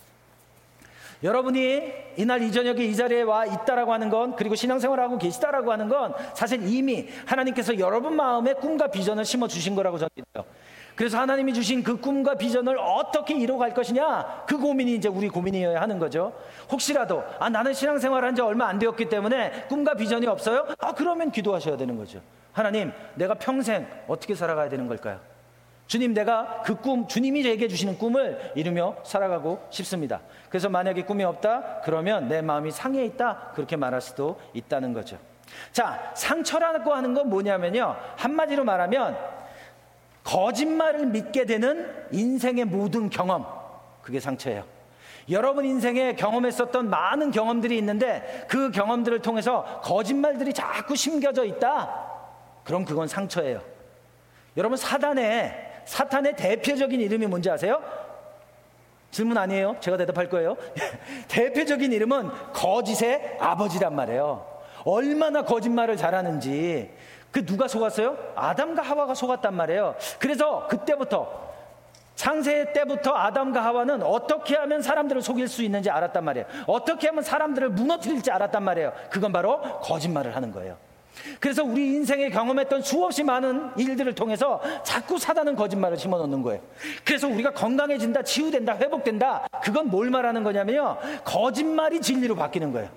여러분이 이날 이 저녁에 이 자리에 와 있다라고 하는 건, 그리고 신앙생활을 하고 계시다라고 하는 건 사실 이미 하나님께서 여러분 마음에 꿈과 비전을 심어주신 거라고 저는 믿어요. 그래서 하나님이 주신 그 꿈과 비전을 어떻게 이뤄갈 것이냐, 그 고민이 이제 우리 고민이어야 하는 거죠. 혹시라도 나는 신앙생활을 한 지 얼마 안 되었기 때문에 꿈과 비전이 없어요? 그러면 기도하셔야 되는 거죠. 하나님, 내가 평생 어떻게 살아가야 되는 걸까요? 주님, 내가 그 꿈, 주님이 저에게 주시는 꿈을 이루며 살아가고 싶습니다. 그래서 만약에 꿈이 없다, 그러면 내 마음이 상해 있다, 그렇게 말할 수도 있다는 거죠. 자, 상처라고 하는 건 뭐냐면요, 한마디로 말하면 거짓말을 믿게 되는 인생의 모든 경험, 그게 상처예요. 여러분 인생에 경험했었던 많은 경험들이 있는데 그 경험들을 통해서 거짓말들이 자꾸 심겨져 있다, 그럼 그건 상처예요. 여러분, 사탄의 대표적인 이름이 뭔지 아세요? 질문 아니에요. 제가 대답할 거예요. 대표적인 이름은 거짓의 아버지란 말이에요. 얼마나 거짓말을 잘하는지. 누가 속았어요? 아담과 하와가 속았단 말이에요. 그래서 그때부터 창세 때부터 아담과 하와는 어떻게 하면 사람들을 속일 수 있는지 알았단 말이에요. 어떻게 하면 사람들을 무너뜨릴지 알았단 말이에요. 그건 바로 거짓말을 하는 거예요. 그래서 우리 인생에 경험했던 수없이 많은 일들을 통해서 자꾸 사단은 거짓말을 심어놓는 거예요. 그래서 우리가 건강해진다, 치유된다, 회복된다, 그건 뭘 말하는 거냐면요, 거짓말이 진리로 바뀌는 거예요.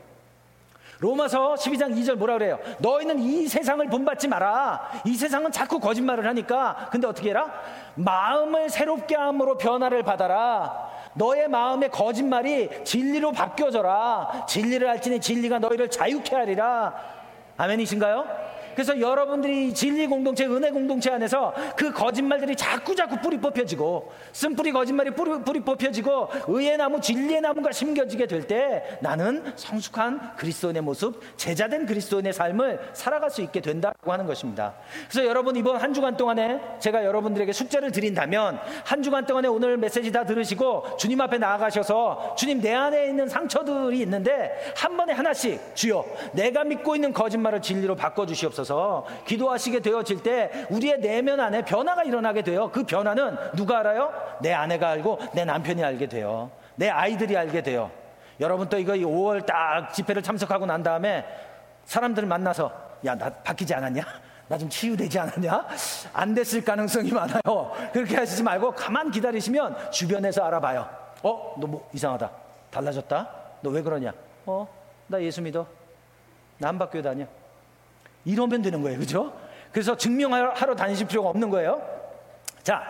로마서 12장 2절 뭐라 그래요? 너희는 이 세상을 본받지 마라. 이 세상은 자꾸 거짓말을 하니까. 근데 어떻게 해라? 마음을 새롭게 함으로 변화를 받아라. 너의 마음의 거짓말이 진리로 바뀌어져라. 진리를 알지니 진리가 너희를 자유케 하리라. 아멘이신가요? 그래서 여러분들이 진리 공동체, 은혜 공동체 안에서 그 거짓말들이 자꾸 뿌리 뽑혀지고, 쓴뿌리 거짓말이 뿌리 뽑혀지고, 의의 나무, 진리의 나무가 심겨지게 될 때 나는 성숙한 그리스도인의 모습, 제자된 그리스도인의 삶을 살아갈 수 있게 된다고 하는 것입니다. 그래서 여러분, 이번 한 주간 동안에 제가 여러분들에게 숙제를 드린다면, 한 주간 동안에 오늘 메시지 다 들으시고 주님 앞에 나아가셔서 주님, 내 안에 있는 상처들이 있는데 한 번에 하나씩, 주여 내가 믿고 있는 거짓말을 진리로 바꿔주시옵소서. 기도하시게 되어질 때 우리의 내면 안에 변화가 일어나게 돼요. 그 변화는 누가 알아요? 내 아내가 알고 내 남편이 알게 돼요. 내 아이들이 알게 돼요. 여러분 또 이거 5월 딱 집회를 참석하고 난 다음에 사람들을 만나서, 야, 나 바뀌지 않았냐? 나 좀 치유되지 않았냐? 안 됐을 가능성이 많아요. 그렇게 하시지 말고 가만 기다리시면 주변에서 알아봐요. 너 뭐 이상하다, 달라졌다, 너 왜 그러냐? 나 예수 믿어, 나 안 바뀌어 다녀. 이러면 되는 거예요. 그죠? 그래서 증명하러 다니실 필요가 없는 거예요. 자,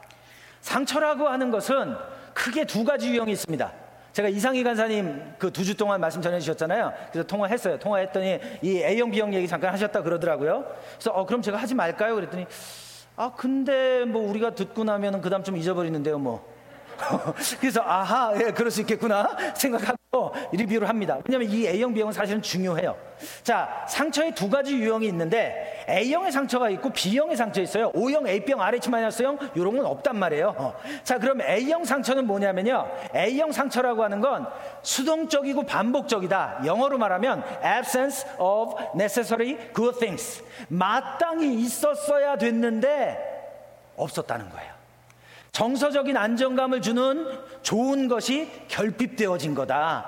상처라고 하는 것은 크게 두 가지 유형이 있습니다. 제가 이상희 간사님 그 2주 동안 말씀 전해주셨잖아요. 그래서 통화했어요. 통화했더니 이 A형 B형 얘기 잠깐 하셨다 그러더라고요. 그래서 그럼 제가 하지 말까요? 그랬더니 근데 뭐 우리가 듣고 나면은 그 다음 좀 잊어버리는데요 뭐. 그래서 예, 그럴 수 있겠구나 생각하고 리뷰를 합니다. 왜냐하면 이 A형 B형은 사실은 중요해요. 자, 상처의 두 가지 유형이 있는데 A형의 상처가 있고 B형의 상처 있어요. O형, A병, RH-형 이런 건 없단 말이에요. 자, 그럼 A형 상처는 뭐냐면요, A형 상처라고 하는 건 수동적이고 반복적이다. 영어로 말하면 absence of necessary good things, 마땅히 있었어야 됐는데 없었다는 거예요. 정서적인 안정감을 주는 좋은 것이 결핍되어진 거다.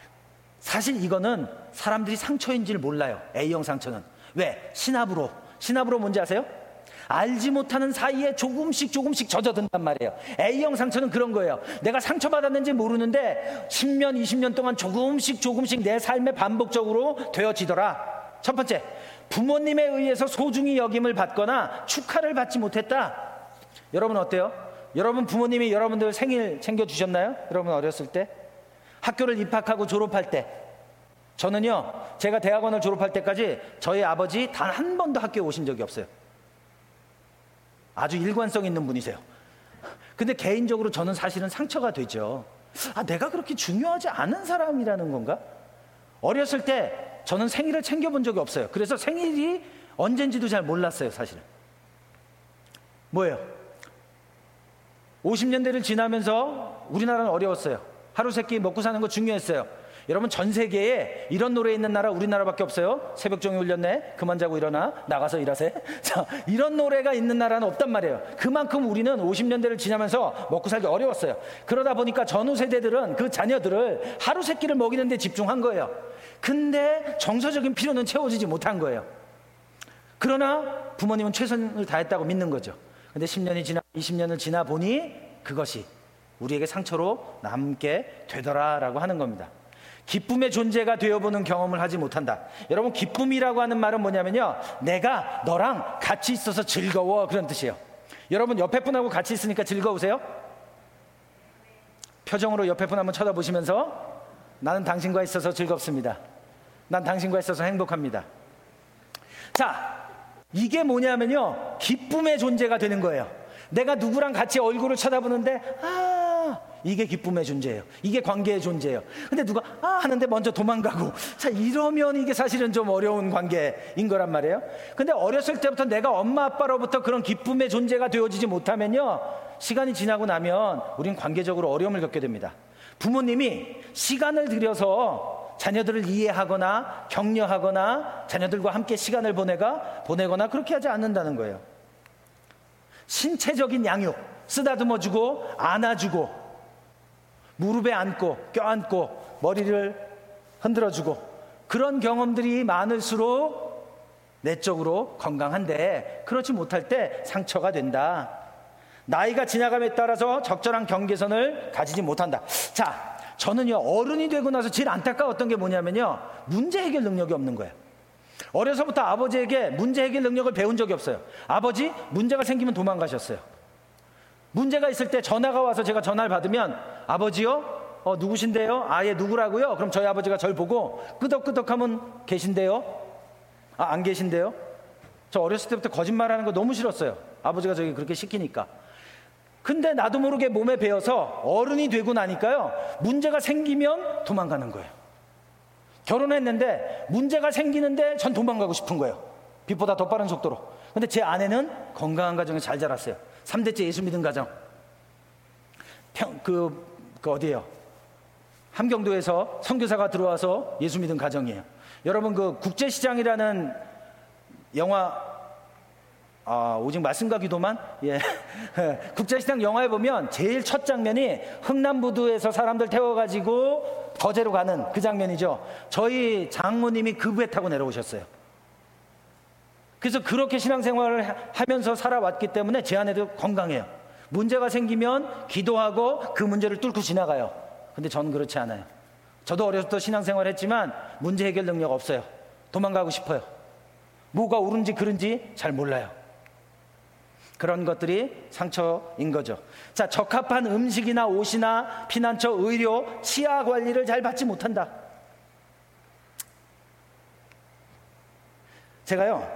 사실 이거는 사람들이 상처인지를 몰라요. A형 상처는. 왜? 신압으로 뭔지 아세요? 알지 못하는 사이에 조금씩 젖어든단 말이에요. A형 상처는 그런 거예요. 내가 상처받았는지 모르는데 10년 20년 동안 조금씩 내 삶에 반복적으로 되어지더라. 첫 번째, 부모님에 의해서 소중히 여김을 받거나 축하를 받지 못했다. 여러분 어때요? 여러분 부모님이 여러분들 생일 챙겨주셨나요? 여러분 어렸을 때? 학교를 입학하고 졸업할 때, 저는요, 제가 대학원을 졸업할 때까지 저희 아버지 단 한 번도 학교에 오신 적이 없어요. 아주 일관성 있는 분이세요. 근데 개인적으로 저는 사실은 상처가 되죠. 내가 그렇게 중요하지 않은 사람이라는 건가? 어렸을 때 저는 생일을 챙겨본 적이 없어요. 그래서 생일이 언젠지도 잘 몰랐어요. 사실은 뭐예요? 50년대를 지나면서 우리나라는 어려웠어요. 하루 세끼 먹고 사는 거 중요했어요. 여러분, 전 세계에 이런 노래 있는 나라 우리나라밖에 없어요. 새벽종이 울렸네, 그만 자고 일어나, 나가서 일하세. 자, 이런 노래가 있는 나라는 없단 말이에요. 그만큼 우리는 50년대를 지나면서 먹고 살기 어려웠어요. 그러다 보니까 전후 세대들은 그 자녀들을 하루 세끼를 먹이는 데 집중한 거예요. 근데 정서적인 필요는 채워지지 못한 거예요. 그러나 부모님은 최선을 다했다고 믿는 거죠. 근데 10년이 지나 20년을 지나 보니 그것이 우리에게 상처로 남게 되더라라고 하는 겁니다. 기쁨의 존재가 되어보는 경험을 하지 못한다. 여러분, 기쁨이라고 하는 말은 뭐냐면요, 내가 너랑 같이 있어서 즐거워, 그런 뜻이에요. 여러분, 옆에 분하고 같이 있으니까 즐거우세요? 표정으로 옆에 분 한번 쳐다보시면서, 나는 당신과 있어서 즐겁습니다. 난 당신과 있어서 행복합니다. 자, 이게 뭐냐면요, 기쁨의 존재가 되는 거예요. 내가 누구랑 같이 얼굴을 쳐다보는데 이게 기쁨의 존재예요. 이게 관계의 존재예요. 근데 누가 하는데 먼저 도망가고, 자, 이러면 이게 사실은 좀 어려운 관계인 거란 말이에요. 근데 어렸을 때부터 내가 엄마 아빠로부터 그런 기쁨의 존재가 되어지지 못하면요, 시간이 지나고 나면 우린 관계적으로 어려움을 겪게 됩니다. 부모님이 시간을 들여서 자녀들을 이해하거나 격려하거나 자녀들과 함께 시간을 보내거나 그렇게 하지 않는다는 거예요. 신체적인 양육, 쓰다듬어주고 안아주고 무릎에 앉고 껴안고 머리를 흔들어주고 그런 경험들이 많을수록 내적으로 건강한데 그렇지 못할 때 상처가 된다. 나이가 지나감에 따라서 적절한 경계선을 가지지 못한다. 자, 저는요 어른이 되고 나서 제일 안타까웠던 게 뭐냐면요 문제 해결 능력이 없는 거예요. 어려서부터 아버지에게 문제 해결 능력을 배운 적이 없어요. 아버지 문제가 생기면 도망가셨어요. 문제가 있을 때 전화가 와서 제가 전화를 받으면 아버지요? 누구신데요? 예 누구라고요? 그럼 저희 아버지가 절 보고 끄덕끄덕하면 계신데요? 안 계신데요? 저 어렸을 때부터 거짓말하는 거 너무 싫었어요. 아버지가 저기 그렇게 시키니까. 근데 나도 모르게 몸에 배어서 어른이 되고 나니까요 문제가 생기면 도망가는 거예요. 결혼했는데 문제가 생기는데 전 도망가고 싶은 거예요. 빛보다 더 빠른 속도로. 근데 제 아내는 건강한 가정에 잘 자랐어요. 3대째 예수 믿은 가정. 어디예요? 함경도에서 선교사가 들어와서 예수 믿은 가정이에요. 여러분 그 국제시장이라는 영화 오직 말씀과 기도만 국제시장 영화에 보면 제일 첫 장면이 흥남부두에서 사람들 태워가지고 거제로 가는 그 장면이죠. 저희 장모님이 그 배 타고 내려오셨어요. 그래서 그렇게 신앙생활을 하면서 살아왔기 때문에 제 아내도 건강해요. 문제가 생기면 기도하고 그 문제를 뚫고 지나가요. 근데 저는 그렇지 않아요. 저도 어려서부터 신앙생활 했지만 문제 해결 능력 없어요. 도망가고 싶어요. 뭐가 옳은지 그른지 잘 몰라요. 그런 것들이 상처인 거죠. 자, 적합한 음식이나 옷이나 피난처, 의료, 치아 관리를 잘 받지 못한다. 제가요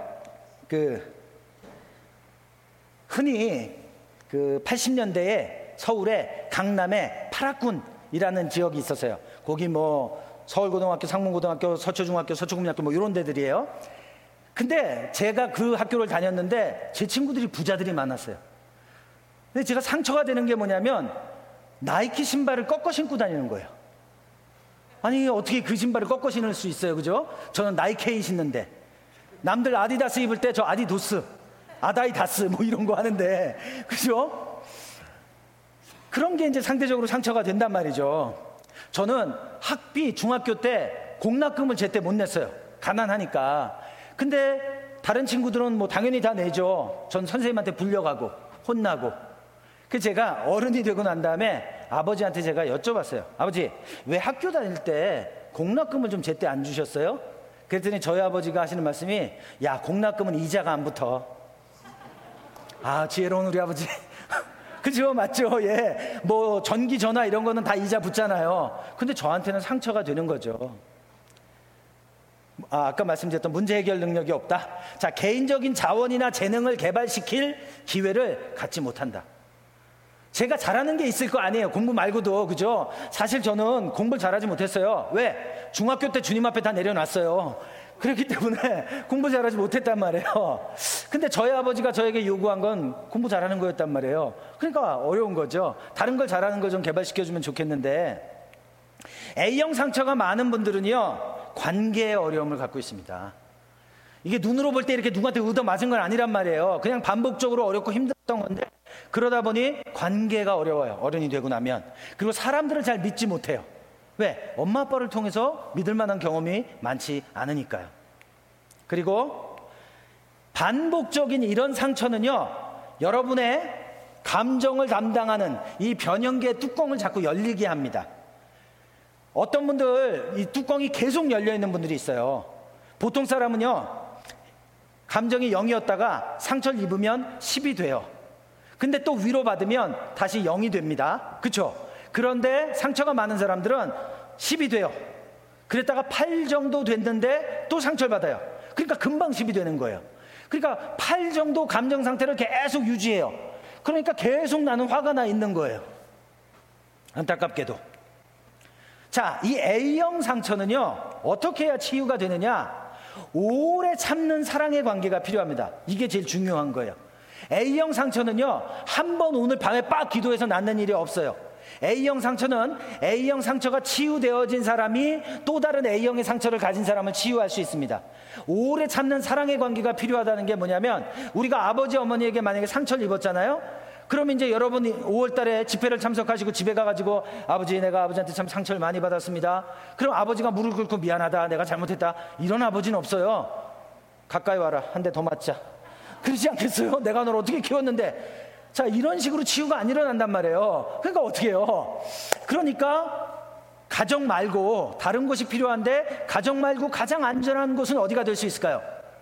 흔히 80년대에 서울에 강남에 파락군이라는 지역이 있었어요. 거기 서울고등학교, 상문고등학교, 서초중학교, 서초국민학교 이런 데들이에요. 근데 제가 그 학교를 다녔는데 제 친구들이 부자들이 많았어요. 근데 제가 상처가 되는 게 뭐냐면 나이키 신발을 꺾어 신고 다니는 거예요. 아니 어떻게 그 신발을 꺾어 신을 수 있어요, 그죠? 저는 나이키 신는데 남들 아디다스 입을 때 저 아디도스, 아다이다스 이런 거 하는데, 그죠? 그런 게 이제 상대적으로 상처가 된단 말이죠. 저는 학비 중학교 때 공납금을 제때 못 냈어요. 가난하니까. 근데 다른 친구들은 당연히 다 내죠. 전 선생님한테 불려가고 혼나고. 그래서 제가 어른이 되고 난 다음에 아버지한테 제가 여쭤봤어요. 아버지, 왜 학교 다닐 때 공납금을 좀 제때 안 주셨어요? 그랬더니 저희 아버지가 하시는 말씀이, 야, 공납금은 이자가 안 붙어. 지혜로운 우리 아버지. 그죠? 맞죠? 예. 전기, 전화 이런 거는 다 이자 붙잖아요. 근데 저한테는 상처가 되는 거죠. 아까 말씀드렸던 문제 해결 능력이 없다. 자, 개인적인 자원이나 재능을 개발시킬 기회를 갖지 못한다. 제가 잘하는 게 있을 거 아니에요. 공부 말고도. 그죠? 사실 저는 공부를 잘하지 못했어요. 왜? 중학교 때 주님 앞에 다 내려놨어요. 그렇기 때문에 공부 잘하지 못했단 말이에요. 근데 저희 아버지가 저에게 요구한 건 공부 잘하는 거였단 말이에요. 그러니까 어려운 거죠. 다른 걸 잘하는 걸 좀 개발시켜주면 좋겠는데, A형 상처가 많은 분들은요 관계의 어려움을 갖고 있습니다. 이게 눈으로 볼 때 이렇게 누구한테 얻어맞은 건 아니란 말이에요. 그냥 반복적으로 어렵고 힘들었던 건데, 그러다 보니 관계가 어려워요. 어른이 되고 나면. 그리고 사람들을 잘 믿지 못해요. 왜? 엄마 아빠를 통해서 믿을 만한 경험이 많지 않으니까요. 그리고 반복적인 이런 상처는요 여러분의 감정을 담당하는 이 변형계의 뚜껑을 자꾸 열리게 합니다. 어떤 분들 이 뚜껑이 계속 열려있는 분들이 있어요. 보통 사람은요 감정이 0이었다가 상처를 입으면 10이 돼요. 근데 또 위로받으면 다시 0이 됩니다. 그렇죠? 그런데 상처가 많은 사람들은 10이 돼요. 그랬다가 8 정도 됐는데 또 상처를 받아요. 그러니까 금방 10이 되는 거예요. 그러니까 8 정도 감정 상태를 계속 유지해요. 그러니까 계속 나는 화가 나 있는 거예요. 안타깝게도. 자, 이 A형 상처는요 어떻게 해야 치유가 되느냐? 오래 참는 사랑의 관계가 필요합니다. 이게 제일 중요한 거예요. A형 상처는요 한 번 오늘 밤에 빡 기도해서 낫는 일이 없어요. A형 상처는 A형 상처가 치유되어진 사람이 또 다른 A형의 상처를 가진 사람을 치유할 수 있습니다. 오래 참는 사랑의 관계가 필요하다는 게 뭐냐면, 우리가 아버지 어머니에게 만약에 상처를 입었잖아요. 그러면 이제 여러분이 5월 달에 집회를 참석하시고 집에 가가지고 아버지, 내가 아버지한테 참 상처를 많이 받았습니다. 그럼 아버지가 무릎 꿇고 미안하다, 내가 잘못했다, 이런 아버지는 없어요. 가까이 와라, 한 대 더 맞자, 그러지 않겠어요? 내가 널 어떻게 키웠는데. 자, 이런 식으로 치유가 안 일어난단 말이에요. 그러니까 어떻게 해요? 그러니까 가정 말고 다른 곳이 필요한데, 가정 말고 가장 안전한 곳은 어디가 될 수 있을까요?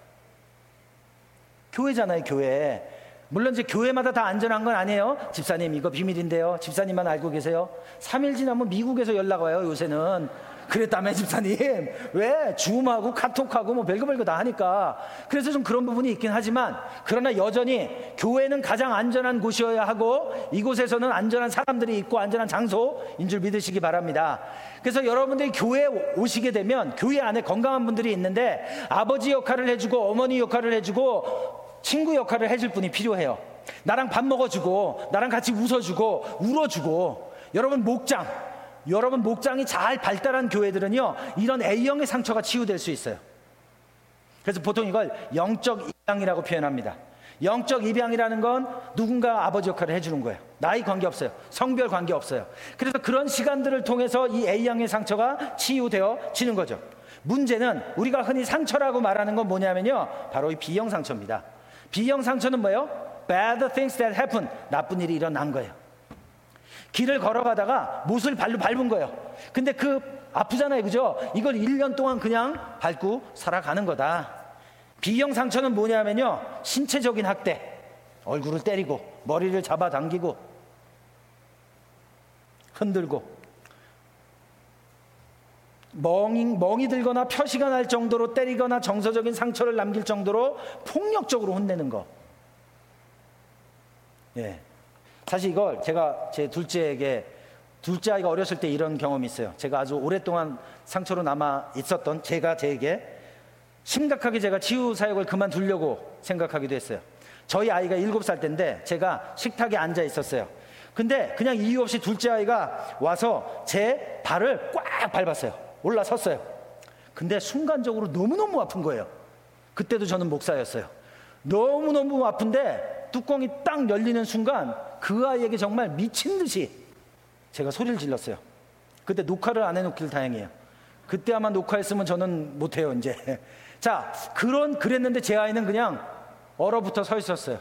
교회잖아요, 교회. 물론 이제 교회마다 다 안전한 건 아니에요. 집사님, 이거 비밀인데요, 집사님만 알고 계세요. 3일 지나면 미국에서 연락 와요, 요새는. 그랬다며, 집사님. 왜? 줌하고 카톡하고 뭐 별거 다 하니까. 그래서 좀 그런 부분이 있긴 하지만, 그러나 여전히 교회는 가장 안전한 곳이어야 하고, 이곳에서는 안전한 사람들이 있고 안전한 장소인 줄 믿으시기 바랍니다. 그래서 여러분들이 교회에 오시게 되면 교회 안에 건강한 분들이 있는데, 아버지 역할을 해주고 어머니 역할을 해주고 친구 역할을 해줄 분이 필요해요. 나랑 밥 먹어주고, 나랑 같이 웃어주고 울어주고. 여러분 목장이 잘 발달한 교회들은요, 이런 A형의 상처가 치유될 수 있어요. 그래서 보통 이걸 영적 입양이라고 표현합니다. 영적 입양이라는 건 누군가 아버지 역할을 해주는 거예요. 나이 관계없어요. 성별 관계없어요. 그래서 그런 시간들을 통해서 이 A형의 상처가 치유되어지는 거죠. 문제는 우리가 흔히 상처라고 말하는 건 뭐냐면요, 바로 이 B형 상처입니다. B형 상처는 뭐예요? Bad things that happen. 나쁜 일이 일어난 거예요. 길을 걸어가다가 못을 발로 밟은 거예요. 근데 아프잖아요, 그죠? 이걸 1년 동안 그냥 밟고 살아가는 거다. B형 상처는 뭐냐면요, 신체적인 학대. 얼굴을 때리고 머리를 잡아당기고 흔들고 멍이 들거나 표시가 날 정도로 때리거나 정서적인 상처를 남길 정도로 폭력적으로 혼내는 거. 예. 사실 이걸 제가 제 둘째 아이가 어렸을 때 이런 경험이 있어요. 제가 아주 오랫동안 상처로 남아 있었던 제게 심각하게 제가 치유 사역을 그만두려고 생각하기도 했어요. 저희 아이가 7살 때인데 제가 식탁에 앉아 있었어요. 근데 그냥 이유 없이 둘째 아이가 와서 제 발을 꽉 밟았어요. 올라섰어요. 근데 순간적으로 너무너무 아픈 거예요. 그때도 저는 목사였어요. 너무너무 아픈데 뚜껑이 딱 열리는 순간 그 아이에게 정말 미친 듯이 제가 소리를 질렀어요. 그때 녹화를 안 해놓길 다행이에요. 그때 아마 녹화했으면 저는 못해요, 이제. 자, 그랬는데 제 아이는 그냥 얼어붙어 서 있었어요.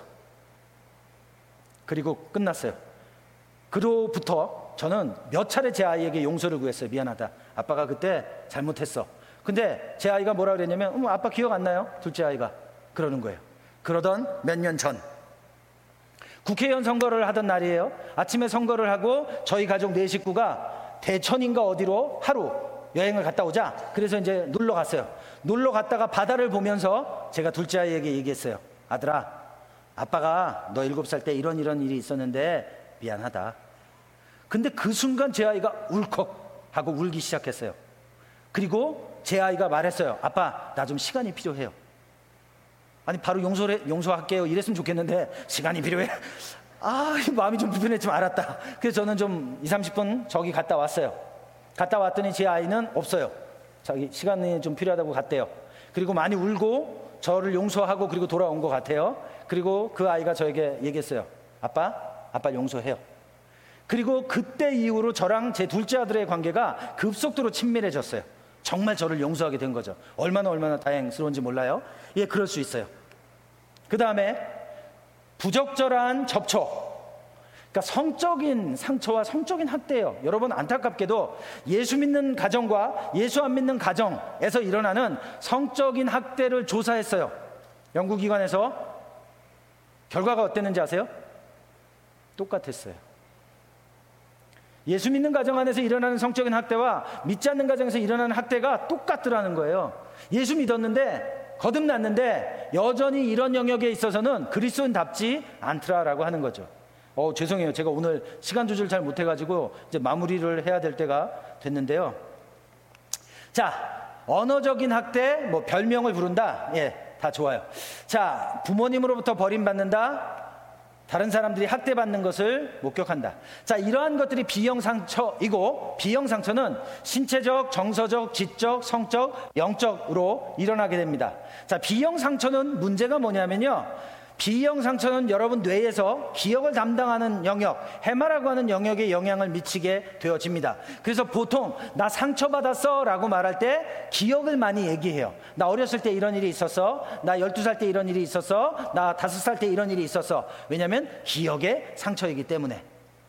그리고 끝났어요. 그로부터 저는 몇 차례 제 아이에게 용서를 구했어요. 미안하다, 아빠가 그때 잘못했어. 근데 제 아이가 뭐라 그랬냐면, 아빠 기억 안 나요? 둘째 아이가 그러는 거예요. 그러던 몇 년 전 국회의원 선거를 하던 날이에요. 아침에 선거를 하고 저희 가족 4식구가 대천인가 어디로 하루 여행을 갔다 오자. 그래서 이제 놀러 갔어요. 놀러 갔다가 바다를 보면서 제가 둘째 아이에게 얘기했어요. 아들아, 아빠가 너 7살 때 이런 일이 있었는데 미안하다. 근데 그 순간 제 아이가 울컥 하고 울기 시작했어요. 그리고 제 아이가 말했어요. 아빠, 나 좀 시간이 필요해요. 아니, 바로 용서할게요 이랬으면 좋겠는데 시간이 필요해. 마음이 좀 불편했지만 알았다. 그래서 저는 좀 20-30분 저기 갔다 왔어요. 갔다 왔더니 제 아이는 없어요. 자기 시간이 좀 필요하다고 갔대요. 그리고 많이 울고 저를 용서하고 그리고 돌아온 것 같아요. 그리고 그 아이가 저에게 얘기했어요. 아빠 용서해요. 그리고 그때 이후로 저랑 제 둘째 아들의 관계가 급속도로 친밀해졌어요. 정말 저를 용서하게 된 거죠. 얼마나 다행스러운지 몰라요. 예, 그럴 수 있어요. 그 다음에 부적절한 접촉, 그러니까 성적인 상처와 성적인 학대예요. 여러분, 안타깝게도 예수 믿는 가정과 예수 안 믿는 가정에서 일어나는 성적인 학대를 조사했어요. 연구기관에서. 결과가 어땠는지 아세요? 똑같았어요. 예수 믿는 가정 안에서 일어나는 성적인 학대와 믿지 않는 가정에서 일어나는 학대가 똑같더라는 거예요. 예수 믿었는데, 거듭났는데 여전히 이런 영역에 있어서는 그리스도인답지 않더라라고 하는 거죠. 죄송해요. 제가 오늘 시간 조절 잘 못해가지고 이제 마무리를 해야 될 때가 됐는데요. 자, 언어적인 학대, 별명을 부른다. 예, 다 좋아요. 자, 부모님으로부터 버림받는다. 다른 사람들이 학대받는 것을 목격한다. 자, 이러한 것들이 B형 상처이고, B형 상처는 신체적, 정서적, 지적, 성적, 영적으로 일어나게 됩니다. 자, B형 상처는 문제가 뭐냐면요, B형 상처는 여러분 뇌에서 기억을 담당하는 영역, 해마라고 하는 영역에 영향을 미치게 되어집니다. 그래서 보통 나 상처받았어 라고 말할 때 기억을 많이 얘기해요. 나 어렸을 때 이런 일이 있었어, 나 12살 때 이런 일이 있었어, 나 5살 때 이런 일이 있었어. 왜냐하면 기억의 상처이기 때문에.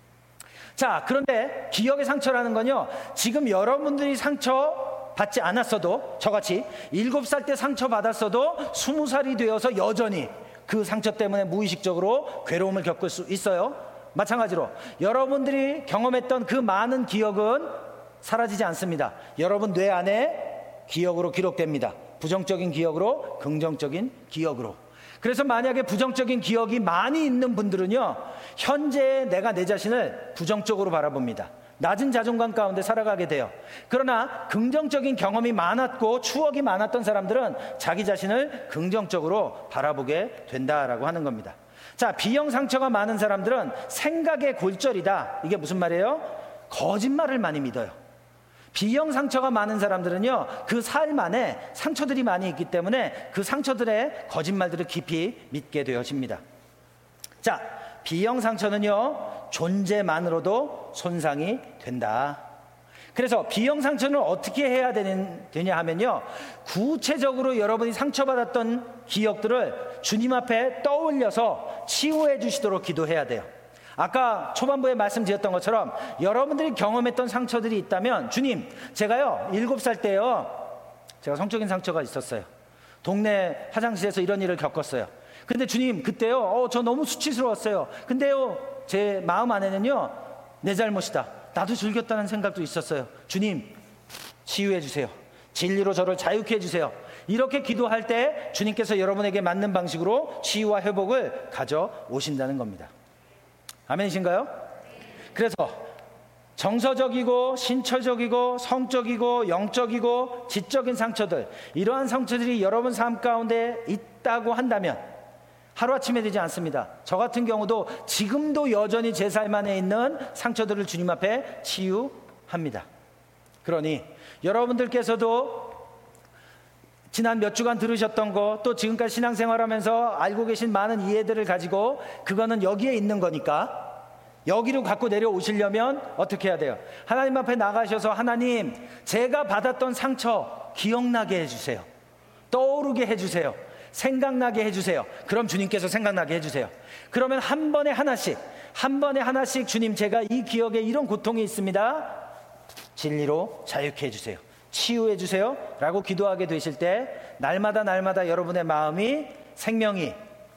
자, 그런데 기억의 상처라는 건요, 지금 여러분들이 상처 받지 않았어도, 저같이 7살 때 상처받았어도 20살이 되어서 여전히 그 상처 때문에 무의식적으로 괴로움을 겪을 수 있어요. 마찬가지로 여러분들이 경험했던 그 많은 기억은 사라지지 않습니다. 여러분 뇌 안에 기억으로 기록됩니다. 부정적인 기억으로, 긍정적인 기억으로. 그래서 만약에 부정적인 기억이 많이 있는 분들은요, 현재 내가 내 자신을 부정적으로 바라봅니다. 낮은 자존감 가운데 살아가게 돼요. 그러나 긍정적인 경험이 많았고 추억이 많았던 사람들은 자기 자신을 긍정적으로 바라보게 된다라고 하는 겁니다. 자, B형 상처가 많은 사람들은 생각의 골절이다. 이게 무슨 말이에요? 거짓말을 많이 믿어요. B형 상처가 많은 사람들은요, 그 삶 안에 상처들이 많이 있기 때문에 그 상처들의 거짓말들을 깊이 믿게 되어집니다. 자, B형 상처는요, 존재만으로도 손상이 된다. 그래서 B형 상처는 어떻게 해야 되냐 하면요, 구체적으로 여러분이 상처받았던 기억들을 주님 앞에 떠올려서 치유해 주시도록 기도해야 돼요. 아까 초반부에 말씀드렸던 것처럼 여러분들이 경험했던 상처들이 있다면, 주님, 제가요 7살 때요, 제가 성적인 상처가 있었어요. 동네 화장실에서 이런 일을 겪었어요. 근데 주님, 그때요 저 너무 수치스러웠어요. 근데요 제 마음 안에는요, 내 잘못이다, 나도 즐겼다는 생각도 있었어요. 주님, 치유해 주세요. 진리로 저를 자유케 해주세요. 이렇게 기도할 때 주님께서 여러분에게 맞는 방식으로 치유와 회복을 가져오신다는 겁니다. 아멘이신가요? 그래서 정서적이고 신체적이고 성적이고 영적이고 지적인 상처들, 이러한 상처들이 여러분 삶 가운데 있다고 한다면 하루아침에 되지 않습니다. 저 같은 경우도 지금도 여전히 제 삶 안에 있는 상처들을 주님 앞에 치유합니다. 그러니 여러분들께서도 지난 몇 주간 들으셨던 거, 또 지금까지 신앙생활하면서 알고 계신 많은 이해들을 가지고, 그거는 여기에 있는 거니까 여기로 갖고 내려오시려면 어떻게 해야 돼요? 하나님 앞에 나가셔서, 하나님, 제가 받았던 상처 기억나게 해주세요. 떠오르게 해주세요. 생각나게 해주세요. 그럼 주님께서 생각나게 해주세요. 그러면 한 번에 하나씩 주님, 제가 이 기억에 이런 고통이 있습니다, 진리로 자유케 해주세요. 치유해 주세요 라고 기도하게 되실 때 날마다 여러분의 마음이, 생명이,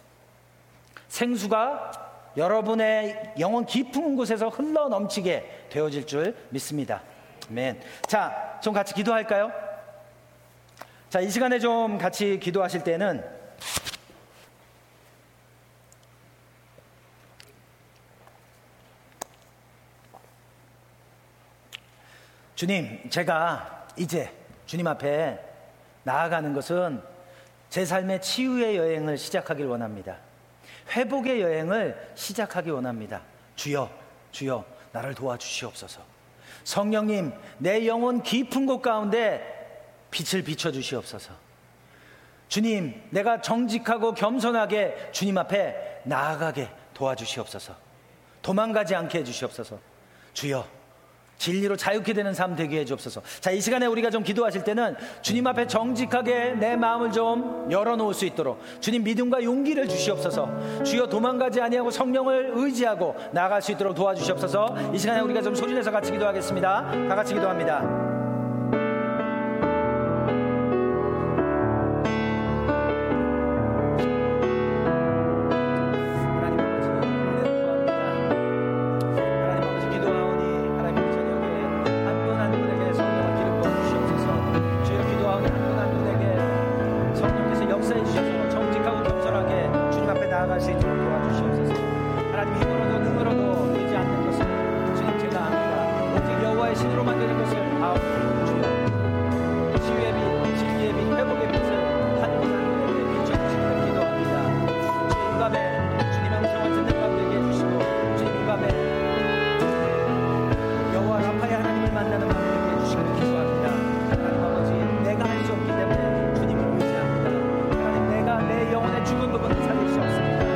생수가 여러분의 영혼 깊은 곳에서 흘러 넘치게 되어질 줄 믿습니다. 아멘. 자, 좀 같이 기도할까요? 자, 이 시간에 좀 같이 기도하실 때는 주님, 제가 이제 주님 앞에 나아가는 것은 제 삶의 치유의 여행을 시작하길 원합니다. 회복의 여행을 시작하기 원합니다. 주여, 주여, 나를 도와주시옵소서. 성령님, 내 영혼 깊은 곳 가운데 빛을 비춰주시옵소서. 주님, 내가 정직하고 겸손하게 주님 앞에 나아가게 도와주시옵소서. 도망가지 않게 해주시옵소서. 주여, 진리로 자유케 되는 삶 되게 해주옵소서. 자, 이 시간에 우리가 좀 기도하실 때는 주님 앞에 정직하게 내 마음을 좀 열어놓을 수 있도록 주님 믿음과 용기를 주시옵소서. 주여, 도망가지 아니하고 성령을 의지하고 나아갈 수 있도록 도와주시옵소서. 이 시간에 우리가 좀 소리내서 같이 기도하겠습니다. 다 같이 기도합니다. 죽은 부분을 살릴 수 없습니다.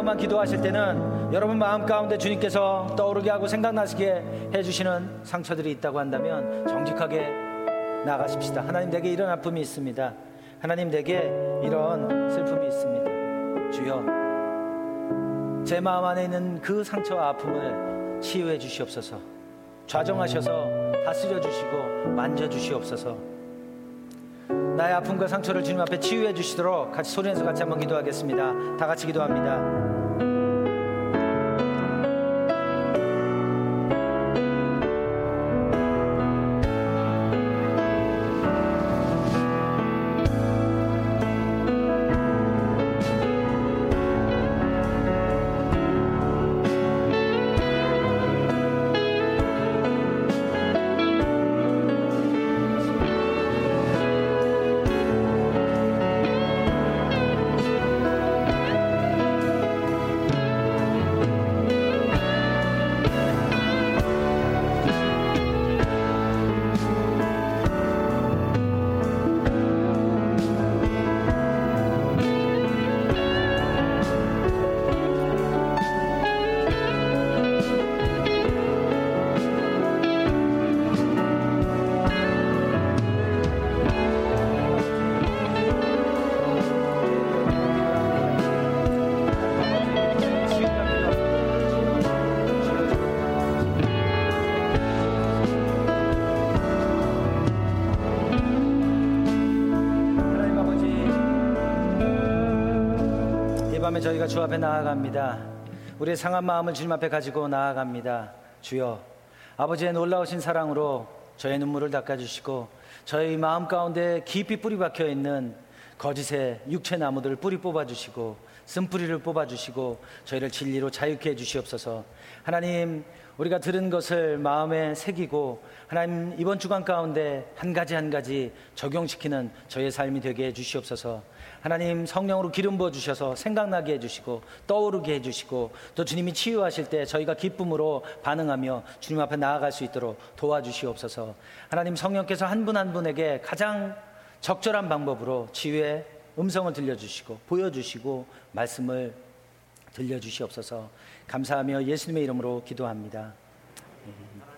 여러분만 기도하실 때는 여러분 마음 가운데 주님께서 떠오르게 하고 생각나시게 해주시는 상처들이 있다고 한다면 정직하게 나가십시다. 하나님, 내게 이런 아픔이 있습니다. 하나님, 내게 이런 슬픔이 있습니다. 주여, 제 마음 안에 있는 그 상처와 아픔을 치유해 주시옵소서. 좌정하셔서 다스려 주시고 만져 주시옵소서. 나의 아픔과 상처를 주님 앞에 치유해 주시도록 같이 소리내서 같이 한번 기도하겠습니다. 다 같이 기도합니다. 저희가 주 앞에 나아갑니다. 우리의 상한 마음을 주님 앞에 가지고 나아갑니다. 주여, 아버지의 놀라우신 사랑으로 저의 눈물을 닦아주시고 저희 마음 가운데 깊이 뿌리 박혀 있는 거짓의 육체 나무들을 뿌리 뽑아주시고 쓴뿌리를 뽑아주시고 저희를 진리로 자유케 해주시옵소서. 하나님, 우리가 들은 것을 마음에 새기고 하나님, 이번 주간 가운데 한 가지 한 가지 적용시키는 저희의 삶이 되게 해주시옵소서. 하나님, 성령으로 기름 부어주셔서 생각나게 해주시고 떠오르게 해주시고 또 주님이 치유하실 때 저희가 기쁨으로 반응하며 주님 앞에 나아갈 수 있도록 도와주시옵소서. 하나님, 성령께서 한 분 한 분에게 가장 적절한 방법으로 치유의 음성을 들려주시고 보여주시고 말씀을 들려주시옵소서. 감사하며 예수님의 이름으로 기도합니다.